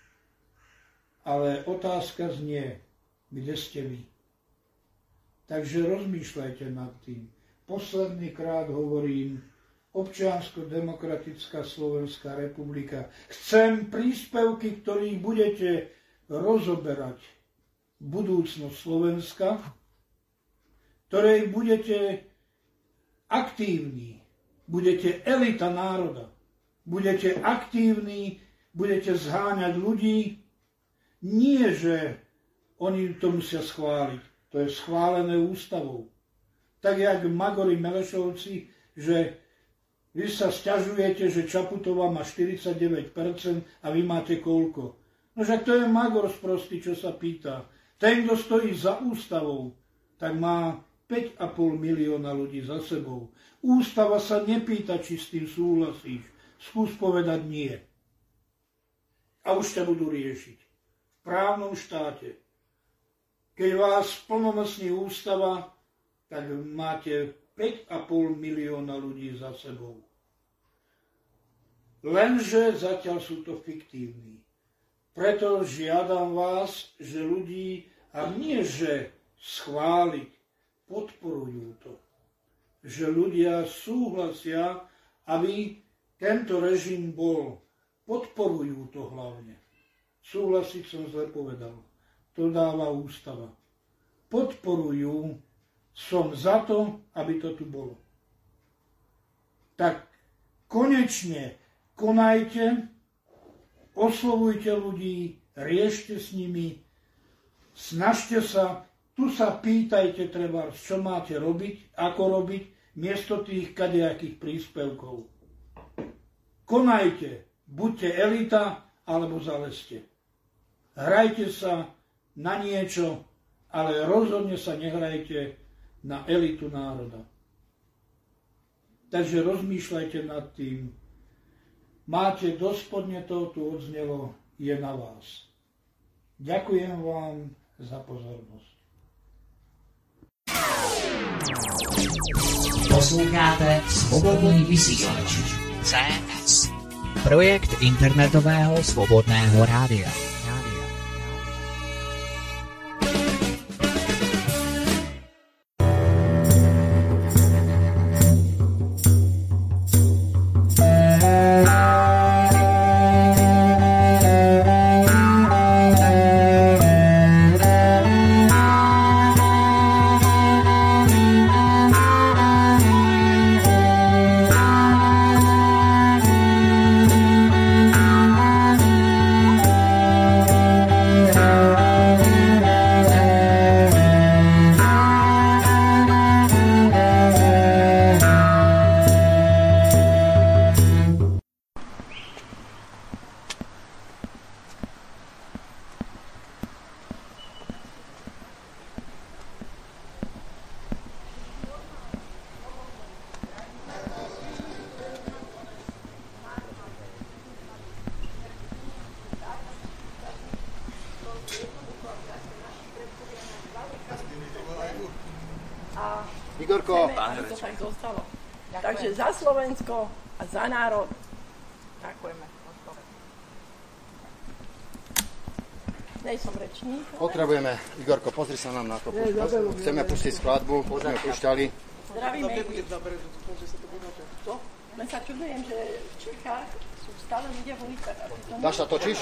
Ale otázka znie, kde ste vy? Takže rozmýšľajte nad tým. Posledný krát hovorím, Občiansko-demokratická Slovenská republika. Chcem príspevky, ktorých budete rozoberať budúcnosť Slovenska, ktorej budete aktívni, budete elita národa, budete aktívni, budete zháňať ľudí. Nie, že oni to musia schváliť. To je schválené ústavou. Tak jak Magori Melešovci, že vy sa sťažujete, že Čaputová má štyridsaťdeväť percent a vy máte koľko. No však to je Magor sprostý, čo sa pýta. Ten, kto stojí za ústavou, tak má päť a pol milióna ľudí za sebou. Ústava sa nepýta, či s tým súhlasíš. Skús povedať nie. A už ťa budú riešiť. V právnom štáte. Keď vás plnomocní ústava, tak máte päť a pol milióna ľudí za sebou. Lenže zatiaľ sú to fiktívni. Preto žiadam vás, že ľudí, a nie že schváliť, podporujú to. Že ľudia súhlasia, aby tento režim bol. Podporujú to hlavne. Súhlasiť som zle povedal. To dáva ústava. Podporujú, som za to, aby to tu bolo. Tak konečne konajte, oslovujte ľudí, riešte s nimi, snažte sa, tu sa pýtajte treba, čo máte robiť, ako robiť, miesto tých kadejakých príspevkov. Konajte, buďte elita, alebo zaleste. Hrajte sa na niečo, ale rozhodne sa nehrajte na elitu národa. Takže rozmýšľajte nad tým. Máte dospodne to, tu odznelo, je na vás. Ďakujem vám za pozornosť. Posloucháte Svobodný vysílač cé es. Projekt internetového svobodného rádia. Igorko. Chceme, aby to tak zostalo. Takže za Slovensko a za národ. Ďakujeme. Nej som rečník. Potrebujeme, Igorko, pozri sa nám na to. Chceme pustiť skladbu, už sme púšťali. Zdravíme. Co? Len sa čudujem, že v Čechách sú stále ľudia v ulicách. Daša, točíš?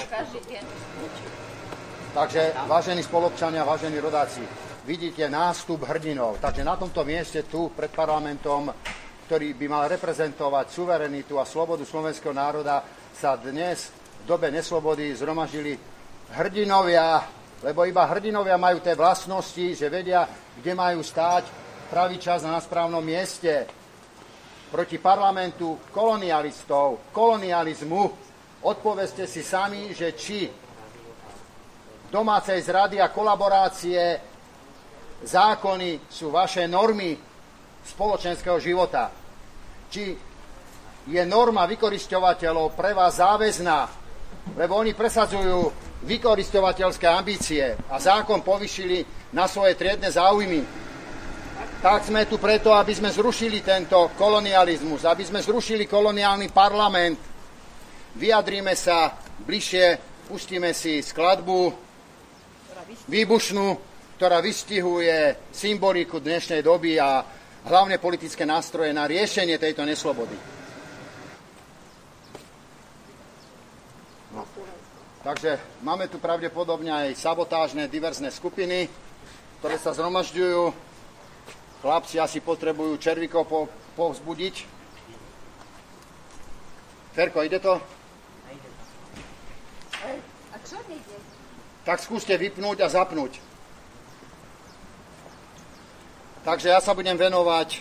Takže, vážení spolobčania, vážení rodáci, vidíte nástup hrdinov. Takže na tomto mieste tu pred parlamentom, ktorý by mal reprezentovať suverenitu a slobodu slovenského národa, sa dnes v dobe neslobody zhromaždili hrdinovia, lebo iba hrdinovia majú tie vlastnosti, že vedia, kde majú stáť pravý čas na správnom mieste. Proti parlamentu kolonialistov, kolonializmu, odpovedzte si sami, že či domácej zrady a kolaborácie zákony sú vaše normy spoločenského života. Či je norma vykorisťovateľov pre vás záväzná, lebo oni presadzujú vykoristovateľské ambície a zákon povyšili na svoje triedne záujmy. Tak sme tu preto, aby sme zrušili tento kolonializmus, aby sme zrušili koloniálny parlament. Vyjadríme sa bližšie, pustíme si skladbu výbušnú, ktorá vystihuje symboliku dnešnej doby a hlavne politické nástroje na riešenie tejto neslobody. No. Takže máme tu pravdepodobne aj sabotážne diverzné skupiny, ktoré sa zhromažďujú. Chlapci asi potrebujú červíkov po, povzbudiť. Ferko, ide to? A čo nejde? Tak skúste vypnúť a zapnúť. Takže ja sa budem venovať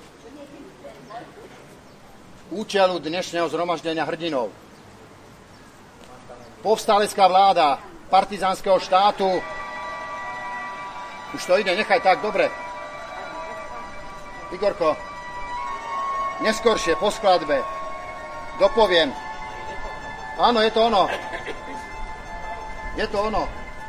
účelu dnešného zhromaždenia hrdinov. Povstalecká vláda partizánskeho štátu. Už to ide, nechaj tak, dobre. Igorko, neskoršie, po skladbe. Dopoviem. Áno, je to ono. Je to ono.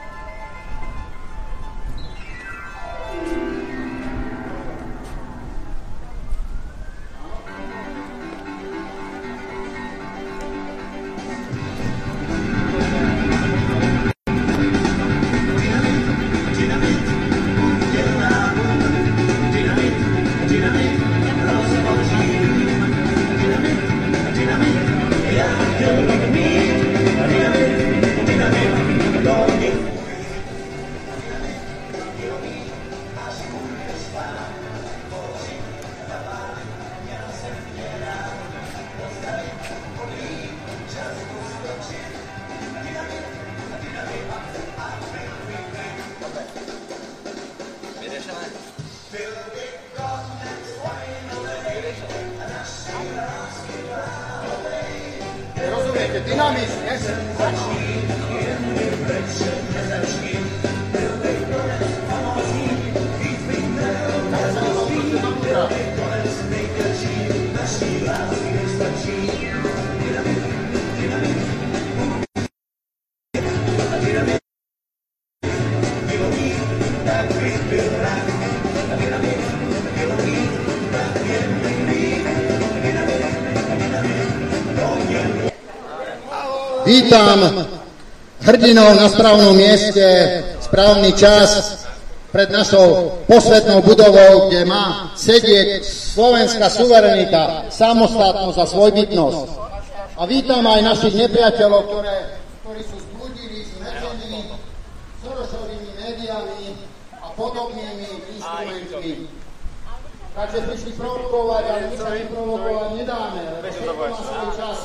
Vítam hrdinov na správnom mieste, správny čas pred našou posvetnou budovou, kde má sedieť slovenská suverenita, samostatnosť a svojbytnosť. A vítam aj našich nepriateľov, ktoré, ktorí sú zbludili, zmedzenými Sorosovými médiami a podobnými instrumentmi. Takže prišli provokovať, ale my sa neprovokovať nedáme, lebo všetko má svoj čas.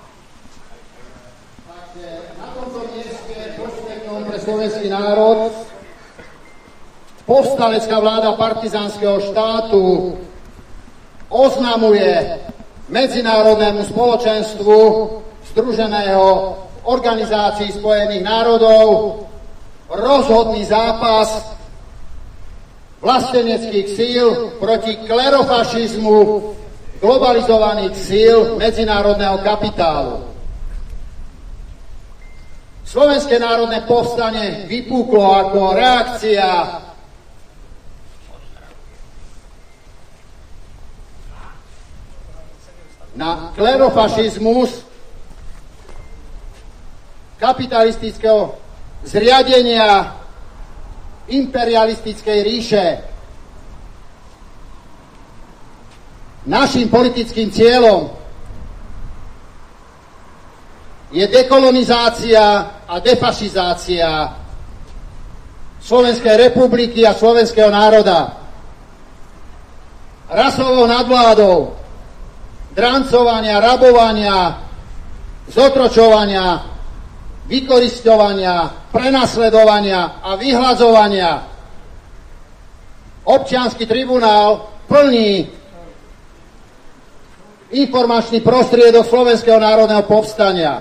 Na tomto mieste posvetnom pre slovenský národ povstalecká vláda partizánskeho štátu oznamuje medzinárodnému spoločenstvu združeného v Organizácii spojených národov rozhodný zápas vlasteneckých síl proti klerofašizmu globalizovaných síl medzinárodného kapitálu. Slovenské národné povstanie vypuklo ako reakcia na klerofašizmus kapitalistického zriadenia imperialistickej ríše. Naším politickým cieľom je dekolonizácia a defašizácia Slovenskej republiky a slovenského národa. Rasovou nadvládou, drancovania, rabovania, zotročovania, vykorisťovania, prenasledovania a vyhľadzovania. Občiansky tribunál plní informačný prostriedok Slovenského národného povstania.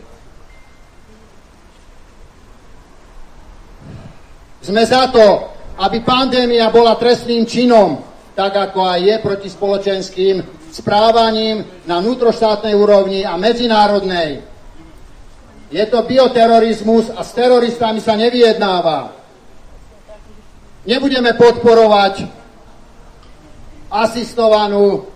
Sme za to, aby pandémia bola trestným činom, tak ako aj je proti spoločenským správaním na vnútroštátnej úrovni a medzinárodnej. Je to bioterorizmus a s teroristami sa nevyjednáva. Nebudeme podporovať asistovanú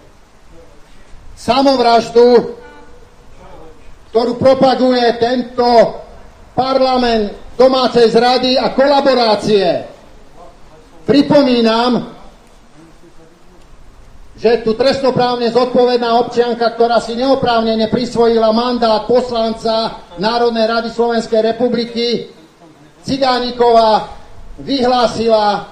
samovraždu, ktorú propaguje tento parlament domácej zrady a kolaborácie. Pripomínam, že tu trestnoprávne zodpovedná občianka, ktorá si neoprávnene prisvojila mandát poslanca Národnej rady Slovenskej republiky, Cigániková, vyhlásila,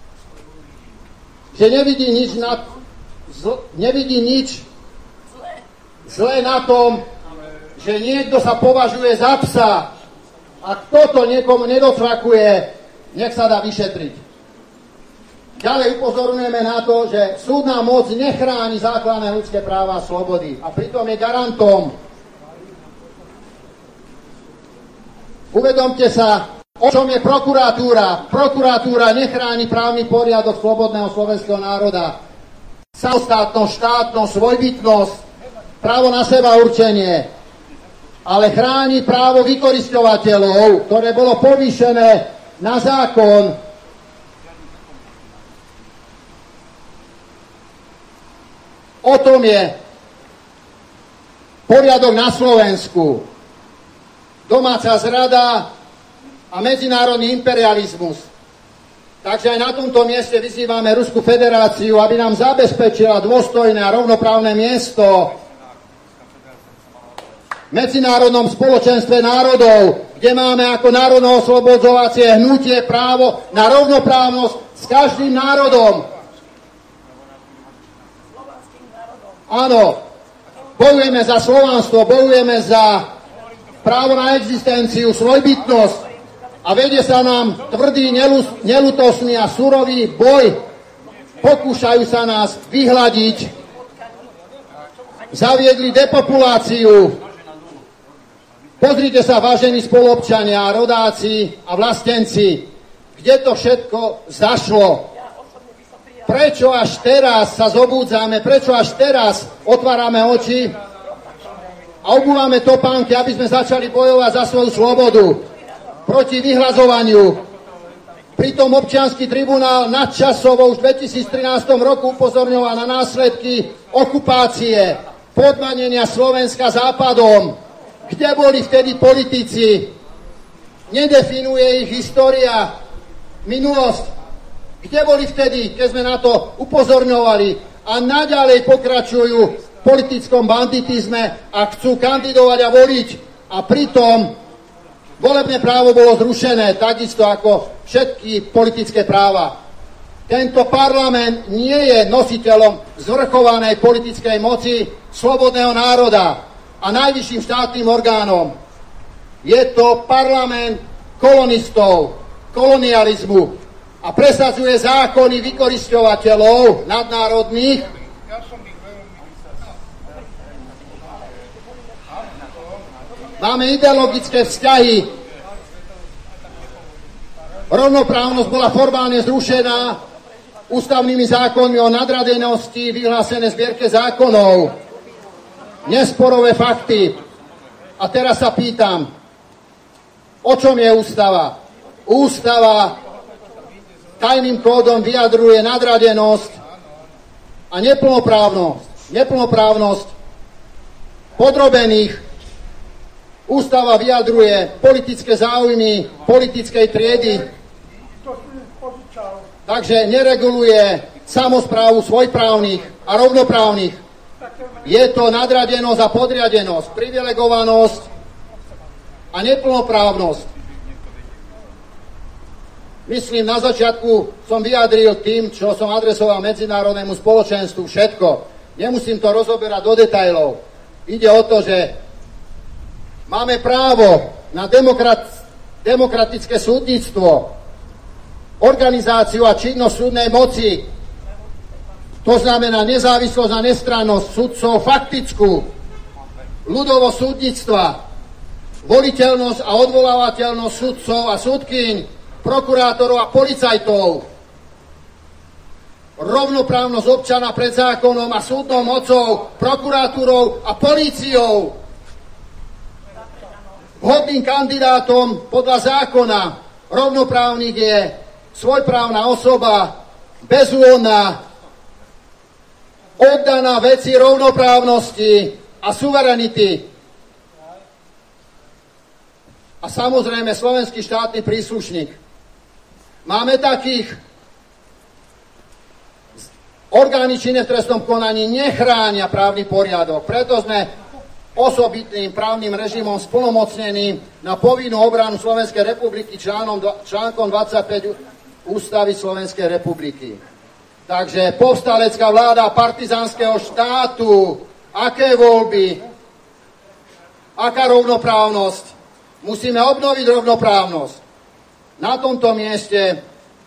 že nevidí nič, na, zl, nevidí nič zlé na tom, že niekto sa považuje za psa. Ak toto niekomu nedocvakuje, nech sa dá vyšetriť. Ďalej upozorňujeme na to, že súdna moc nechráni základné ľudské práva a slobody a pritom je garantom. Uvedomte sa, o čom je prokuratúra. Prokuratúra nechráni právny poriadok slobodného slovenského národa. Samostatnosť, štátnosť, svojbytnosť, právo na seba určenie, ale chráni právo vykorisťovateľov, ktoré bolo povýšené na zákon. O tom je poriadok na Slovensku. Domáca zrada a medzinárodný imperializmus. Takže aj na tomto mieste vyzývame Ruskú federáciu, aby nám zabezpečila dôstojné a rovnoprávne miesto v medzinárodnom spoločenstve národov, kde máme ako národno-oslobodzovacie hnutie právo na rovnoprávnosť s každým národom. Áno, bojujeme za slovanstvo, bojujeme za právo na existenciu, svojbytnosť a vedie sa nám tvrdý, nelutosný a surový boj. Pokúšajú sa nás vyhľadiť, zaviedli depopuláciu. Pozrite sa, vážení spoluobčania, rodáci a vlastenci, kde to všetko zašlo. Prečo až teraz sa zobúdzame, prečo až teraz otvárame oči a obúvame topánky, aby sme začali bojovať za svoju slobodu proti vyhľadzovaniu. Pritom občiansky tribunál nadčasovo už v dvetisíctrinástom roku upozorňoval na následky okupácie, podmanenia Slovenska západom. Kde boli vtedy politici? Nedefinuje ich história, minulosť. Kde boli vtedy, keď sme na to upozorňovali a naďalej pokračujú v politickom banditizme a chcú kandidovať a voliť. A pritom volebné právo bolo zrušené, takisto ako všetky politické práva. Tento parlament nie je nositeľom zvrchovanej politickej moci slobodného národa a najvyšším štátnym orgánom. Je to parlament kolonistov, kolonializmu a presadzuje zákony vykorisťovateľov nadnárodných. Máme ideologické vzťahy. Rovnoprávnosť bola formálne zrušená ústavnými zákonmi o nadradenosti vyhlásené v zbierke zákonov. Nesporové fakty. A teraz sa pýtam, o čom je ústava? Ústava tajným kódom vyjadruje nadradenosť a neplnoprávnosť neplnoprávnosť podrobených. Ústava vyjadruje politické záujmy politickej triedy, takže nereguluje samosprávu svojprávnych a rovnoprávnych. Je to nadradenosť a podriadenosť, privilegovanosť a neplnoprávnosť. Myslím, na začiatku som vyjadril tým, čo som adresoval medzinárodnému spoločenstvu, všetko. Nemusím to rozoberať do detailov. Ide o to, že máme právo na demokrat, demokratické súdnictvo, organizáciu a činnosť súdnej moci, to znamená nezávislosť a nestrannosť sudcov, faktickú, ľudovosť súdnictva, voliteľnosť a odvolávateľnosť sudcov a súdkyň, prokurátorov a policajtov, rovnoprávnosť občana pred zákonom a súdnou mocou, prokuratúrou a políciou, vhodným kandidátom podľa zákona rovnoprávnych je svojprávna osoba, bezúhonná, oddaná veci rovnoprávnosti a suverenity. A samozrejme slovenský štátny príslušník. Máme takých. Orgány činné v trestnom konaní nechránia právny poriadok, preto sme osobitným právnym režimom splnomocnení na povinnú obranu Slovenskej republiky článom, článkom dvadsaťpäť Ústavy Slovenskej republiky. Takže povstalecká vláda partizánskeho štátu, aké voľby, aká rovnoprávnosť. Musíme obnoviť rovnoprávnosť. Na tomto mieste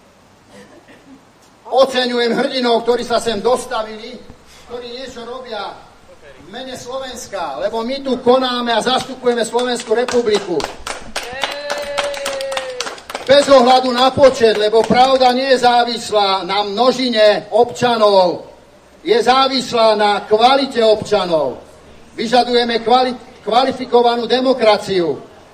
oceňujem hrdinov, ktorí sa sem dostavili, ktorí niečo robia v mene Slovenska, lebo my tu konáme a zastupujeme Slovenskú republiku. Bez ohľadu na počet, lebo pravda nie je závislá na množine občanov, je závislá na kvalite občanov. Vyžadujeme kvali- kvalifikovanú demokraciu.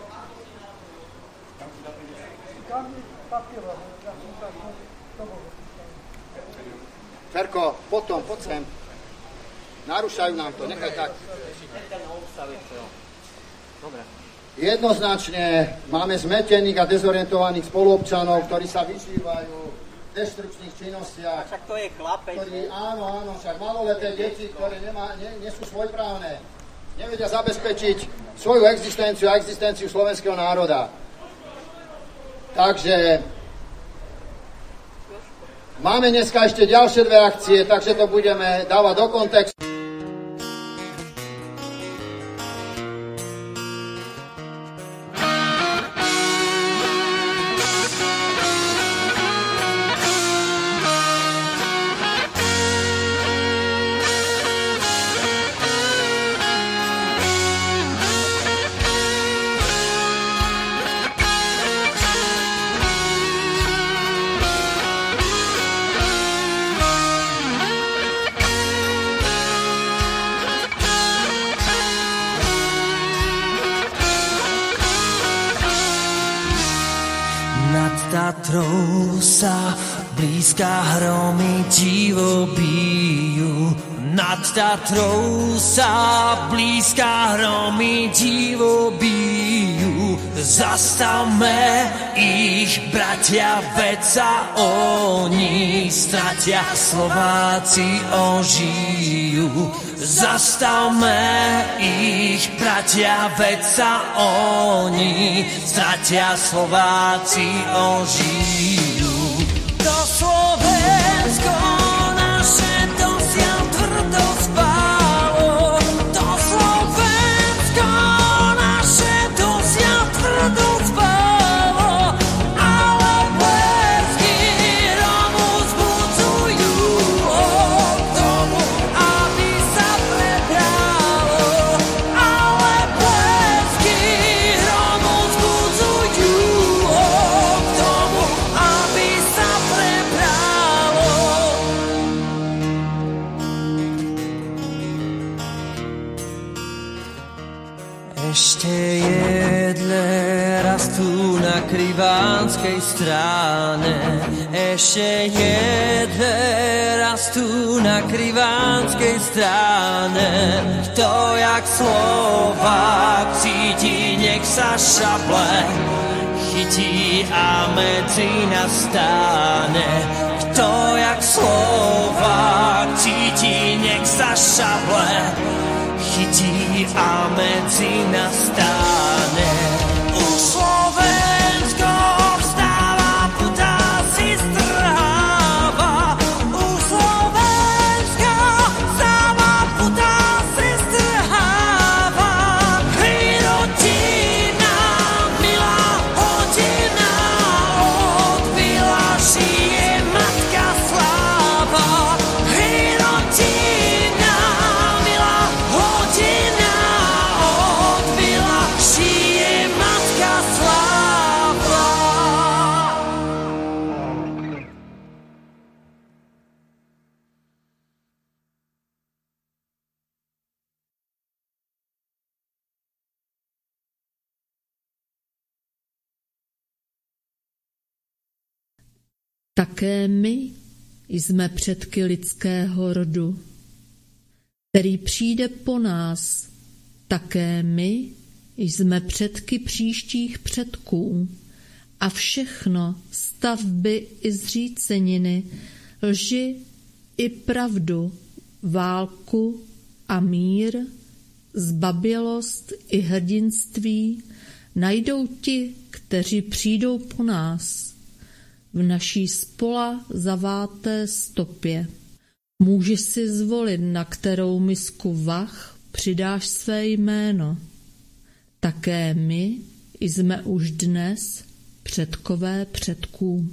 Ferko, potom, poď sem. Narúšajú nám to, nechaj tak. Jednoznačne máme zmetených a dezorientovaných spoluobčanov, ktorí sa vyžívajú v deštrukčných činnostiach. Však to je chlapec. Ktorí, áno, áno, však maloleté deti, ktoré nemá, nie, nie sú svojprávne, nevedia zabezpečiť svoju existenciu a existenciu slovenského národa. Takže máme dneska ešte ďalšie dve akcie, takže to budeme dávať do kontextu. Tatrou sa blízka hromy divo bijú. Nad Tatrou sa blízka hromy divo bijú. Zastavme ich, bratia, veď sa oni stratia, Slováci ožijú. Zastavme ich, bratia, veď sa oni stratia, Slováci ožijú. To Slovensko naše dosiaľ tvrdo spálo. To Slovensko naše dosiaľ tvrdo spálo. Ale blesky Romu zbudzujú k tomu, aby sa prebralo. Ale blesky Romu zbudzujú k tomu, aby sa prebralo. Ešte jedle raz tu na krivánskej strane. Ešte jeden raz tu na krivánskej strane. Kto jak Slovák cíti, nech sa šaple chytí a medzi nás stáne. Kto jak Slovák cíti, nech sa šaple chytí a medzi nás stáne. Už Slovensko vstáva, putá si strháva. Už Slovensko vstáva, putá si strháva. Hej, rodina, milá hodina, odbyla žije matka sláva. Hej, rodina, milá hodina, odbyla žije matka sláva. Také my jsme předky lidského rodu, který přijde po nás. Také my jsme předky příštích předků a všechno, stavby i zříceniny, lži i pravdu, válku a mír, zbabělost i hrdinství najdou ti, kteří přijdou po nás v naší spola zaváté stopě. Můžeš si zvolit, na kterou misku vah přidáš své jméno. Také my jsme už dnes předkové předků.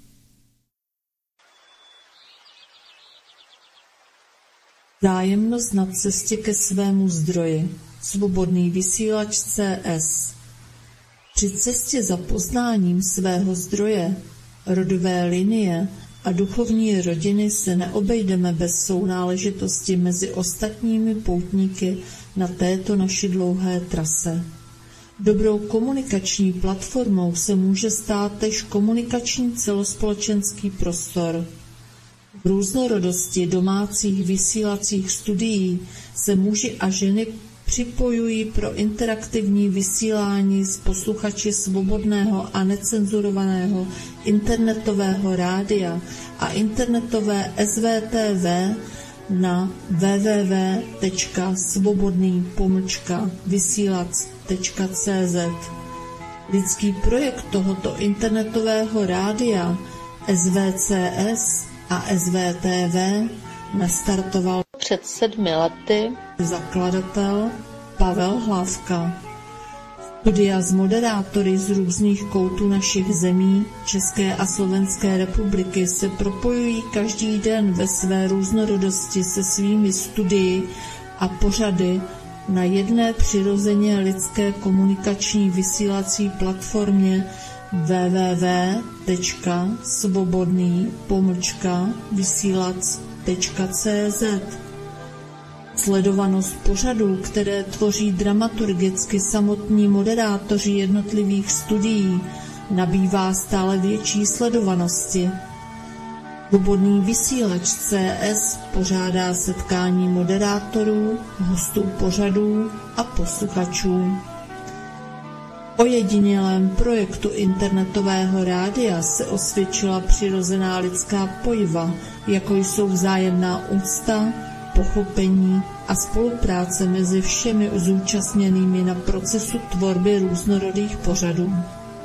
Zájemnost na cestě ke svému zdroji. Svobodný vysílač C S. Při cestě za poznáním svého zdroje, rodové linie a duchovní rodiny se neobejdeme bez sounáležitosti mezi ostatními poutníky na této naší dlouhé trase. Dobrou komunikační platformou se může stát též komunikační celospolečenský prostor. V různorodosti domácích vysílacích studií se muži a ženy připojují pro interaktivní vysílání s posluchači svobodného a necenzurovaného internetového rádia a internetové S V T V na w w w tečka svobodný pomlčka vysílac tečka c z. Lidský projekt tohoto internetového rádia S V C S a S V T V nastartoval před sedmi lety zakladatel Pavel Hlavka. Studia s moderátory z různých koutů našich zemí, České a Slovenské republiky se propojují každý den ve své různorodosti se svými studii a pořady na jedné přirozeně lidské komunikační vysílací platformě w w w tečka svobodný pomlčka vysílac tečka c z. Sledovanost pořadů, které tvoří dramaturgicky samotní moderátoři jednotlivých studií, nabývá stále větší sledovanosti. Svobodný vysílač C S pořádá setkání moderátorů, hostů pořadů a posluchačů. Ojedinělém projektu internetového rádia se osvědčila přirozená lidská pojiva, jako jsou vzájemná úcta, pochopení a spolupráce mezi všemi zúčastněnými na procesu tvorby různorodých pořadů.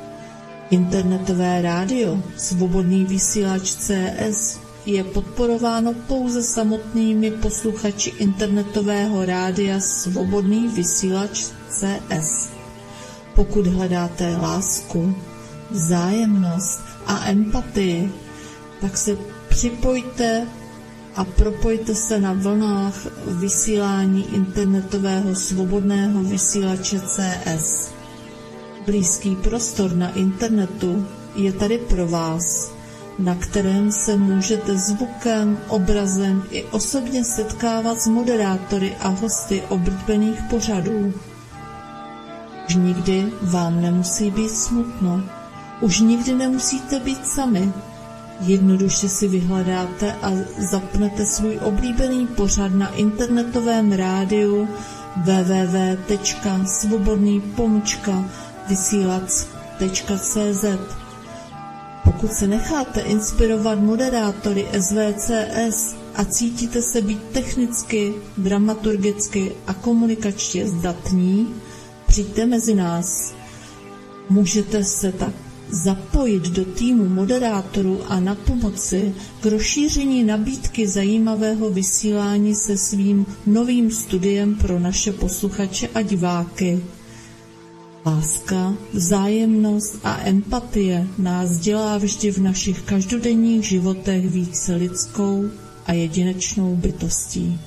Internetové rádio Svobodný vysílač C S je podporováno pouze samotnými posluchači internetového rádia Svobodný vysílač C S. Pokud hledáte lásku, vzájemnost a empatii, tak se připojte a propojte se na vlnách vysílání internetového svobodného vysílače C S. Blízký prostor na internetu je tady pro vás, na kterém se můžete zvukem, obrazem i osobně setkávat s moderátory a hosty oblíbených pořadů. Už nikdy vám nemusí být smutno. Už nikdy nemusíte být sami. Jednoduše si vyhledáte a zapnete svůj oblíbený pořad na internetovém rádiu w w w tečka svobodný pomlčka vysílač tečka c z. Pokud se necháte inspirovat moderátory S V C S a cítíte se být technicky, dramaturgicky a komunikačně zdatní, přijďte mezi nás. Můžete se tak zapojit do týmu moderátorů a na pomoci k rozšíření nabídky zajímavého vysílání se svým novým studiem pro naše posluchače a diváky. Láska, vzájemnost a empatie nás dělá vždy v našich každodenních životech více lidskou a jedinečnou bytostí.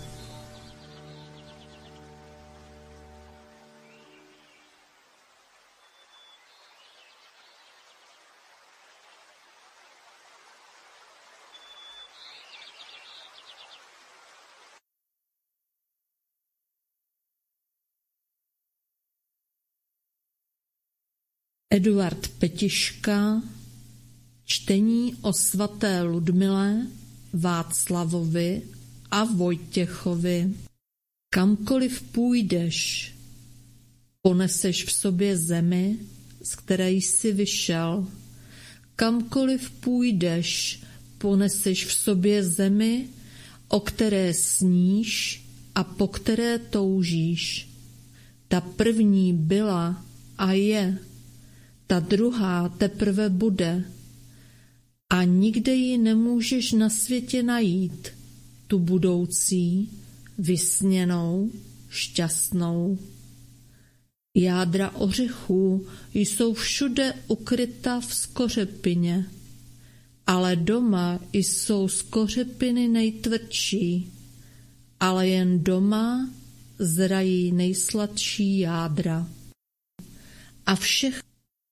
Eduard Petiška, čtení o svaté Ludmile, Václavovi a Vojtěchovi. Kamkoliv půjdeš, poneseš v sobě zemi, z které jsi vyšel. Kamkoliv půjdeš, poneseš v sobě zemi, o které sníš a po které toužíš. Ta první byla a je, ta druhá teprve bude a nikde ji nemůžeš na světě najít, tu budoucí, vysněnou, šťastnou. Jádra ořechů jsou všude ukryta v skořepině, ale doma jsou skořepiny nejtvrdší, ale jen doma zrají nejsladší jádra. A všech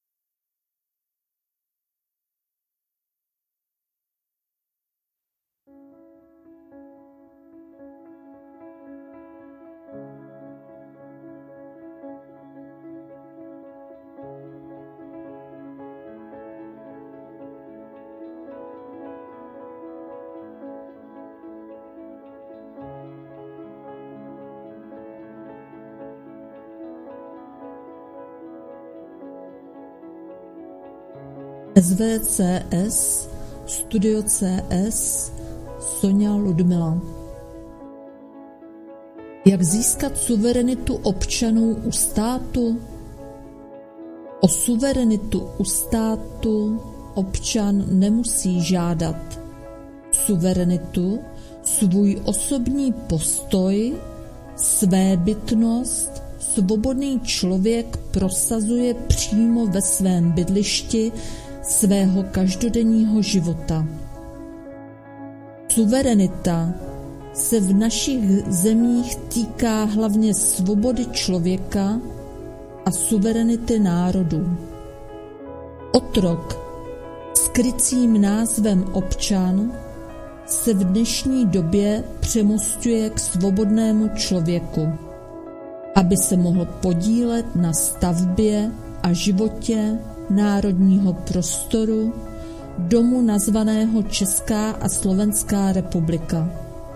S V C S, Studio C S, Sonja Ludmila. Jak získat suverenitu občanů u státu? O suverenitu u státu občan nemusí žádat. Suverenitu, svůj osobní postoj, svébytnost, svobodný člověk prosazuje přímo ve svém bydlišti svého každodenního života. Suverenita se v našich zemích týká hlavně svobody člověka a suverenity národů. Otrok s krycím názvem občan se v dnešní době přemosťuje k svobodnému člověku, aby se mohl podílet na stavbě a životě národního prostoru, domu nazvaného Česká a Slovenská republika.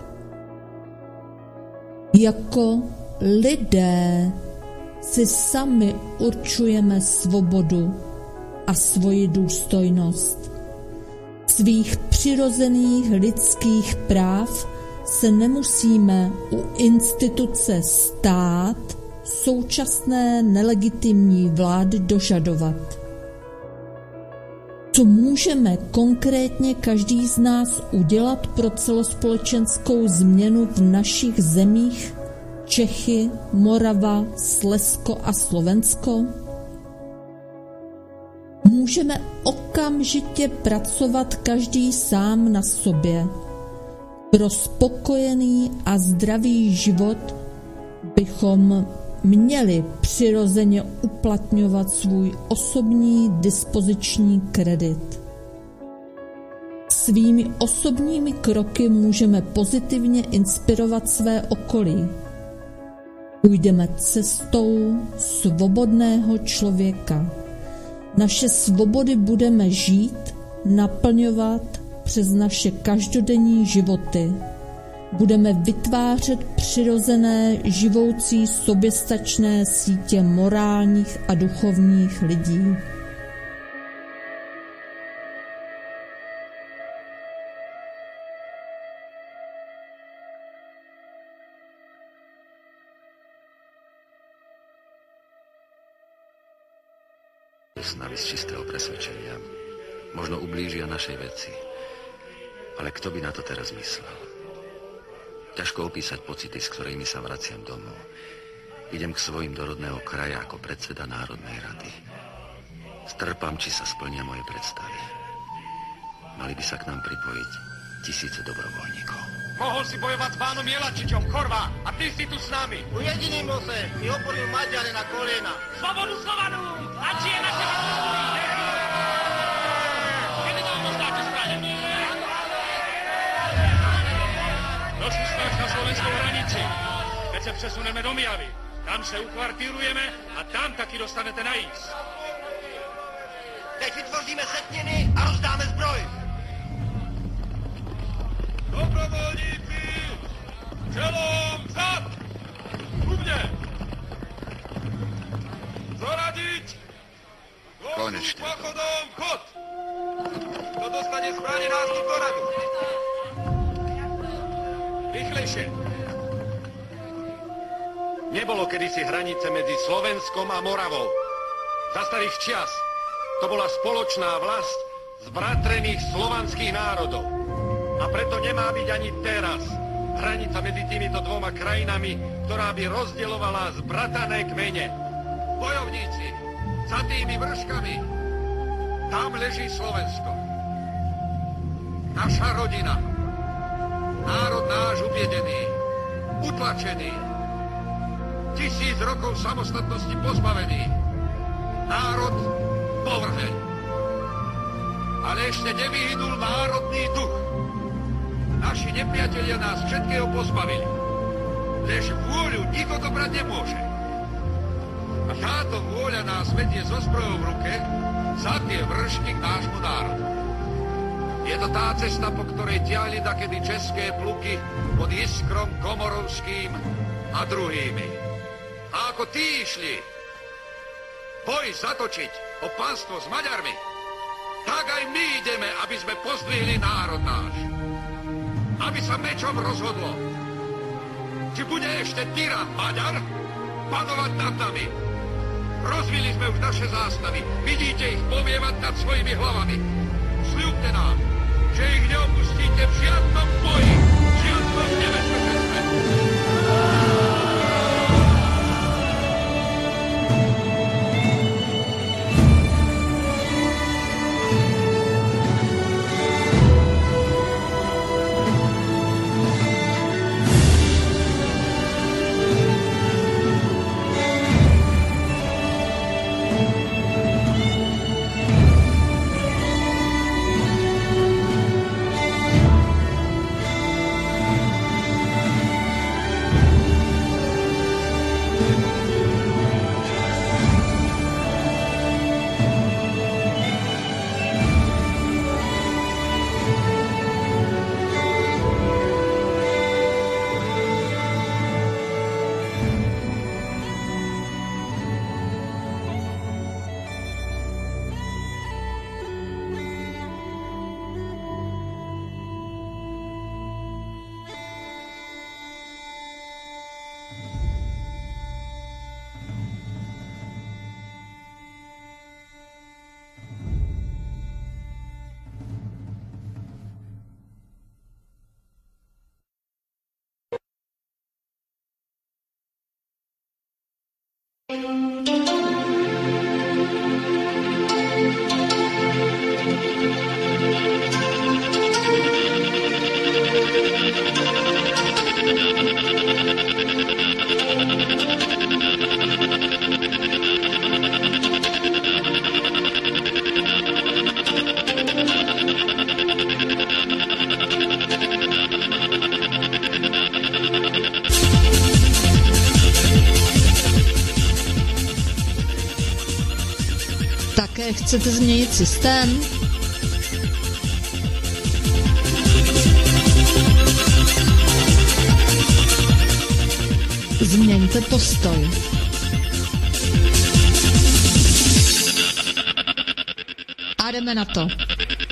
Jako lidé si sami určujeme svobodu a svoji důstojnost. Svých přirozených lidských práv se nemusíme u instituce stát současné nelegitimní vlády dožadovat. Co můžeme konkrétně každý z nás udělat pro celospolečenskou změnu v našich zemích Čechy, Morava, Slezsko a Slovensko? Můžeme okamžitě pracovat každý sám na sobě. Pro spokojený a zdravý život bychom měli přirozeně uplatňovat svůj osobní dispoziční kredit. Svými osobními kroky můžeme pozitivně inspirovat své okolí. Půjdeme cestou svobodného člověka. Naše svobody budeme žít, naplňovat přes naše každodenní životy. Budeme vytvářet přirozené, živoucí, soběstačné sítě morálních a duchovních lidí. Snavy z čistého presvedčenia možno ublížia našej veci. Ale kto by na to teraz myslel? Ťažko opísať pocity, s ktorými sa vraciam domov. Idem k svojim do rodného kraja ako predseda Národnej rady. Strpám, či sa splnia moje predstavy. Mali by sa k nám pripojiť tisíce dobrovoľníkov. Mohol si bojovať s pánom Jelačičom, Chorvá, a ty si tu s nami. Ujedinimo se, mi oporil Maďare na kolena. Slobodu Slovanom! A či je naše vyslúženie? Kedy dávno zdáte strane? Došli sme až na slovenskou hranici. Keď sa přesuneme do Mijavy, tam sa ukvartírujeme a tam taky dostanete na jísť. Teď vytvoříme setniny a rozdáme zbroj. Dobrovoľníci! Čelom vzad! Ku mne! Zoradiť! Konečne. Pochodom chod! Kto dostane zbrane nástup do radu? Rýchlejšie! Nebolo kedysi hranice medzi Slovenskom a Moravou. Za starých čias to bola spoločná vlast zbratrených slovanských národov. A preto nemá byť ani teraz hranica medzi týmito dvoma krajinami, ktorá by rozdielovala zbratané kmene. Bojovníci, za tými vrškami, tam leží Slovensko. Naša rodina, národ náš ubiedený, utlačený, tisíc rokov samostatnosti pozbavený, národ povrheň. Ale ešte nevyhynul národný duch. Naši nepriatelia nás všetkého pozbavili. Lež vôľu nikto dobrať nemôže. A táto vôľa nás vedie so zbrojou v ruke za tie vršky k nášmu národu. Je to tá cesta, po ktorej ťahli dakedy české pluky pod Iskrom Komorovským a druhými. A ako tí išli boj zatočiť o pánstvo s Maďarmi, tak aj my ideme, aby sme pozdvihli národ náš. Aby sa mečom rozhodlo, či bude ešte tyran Maďar panovať nad nami. Rozvili sme už naše zástavy, vidíte ich povievať nad svojimi hlavami. Sľubte nám, že ich neopustíte v žiadnom boji, v žiadnom nebezpečenstve. Také chcete změnit systém? Změňte postoj. A jdeme na to.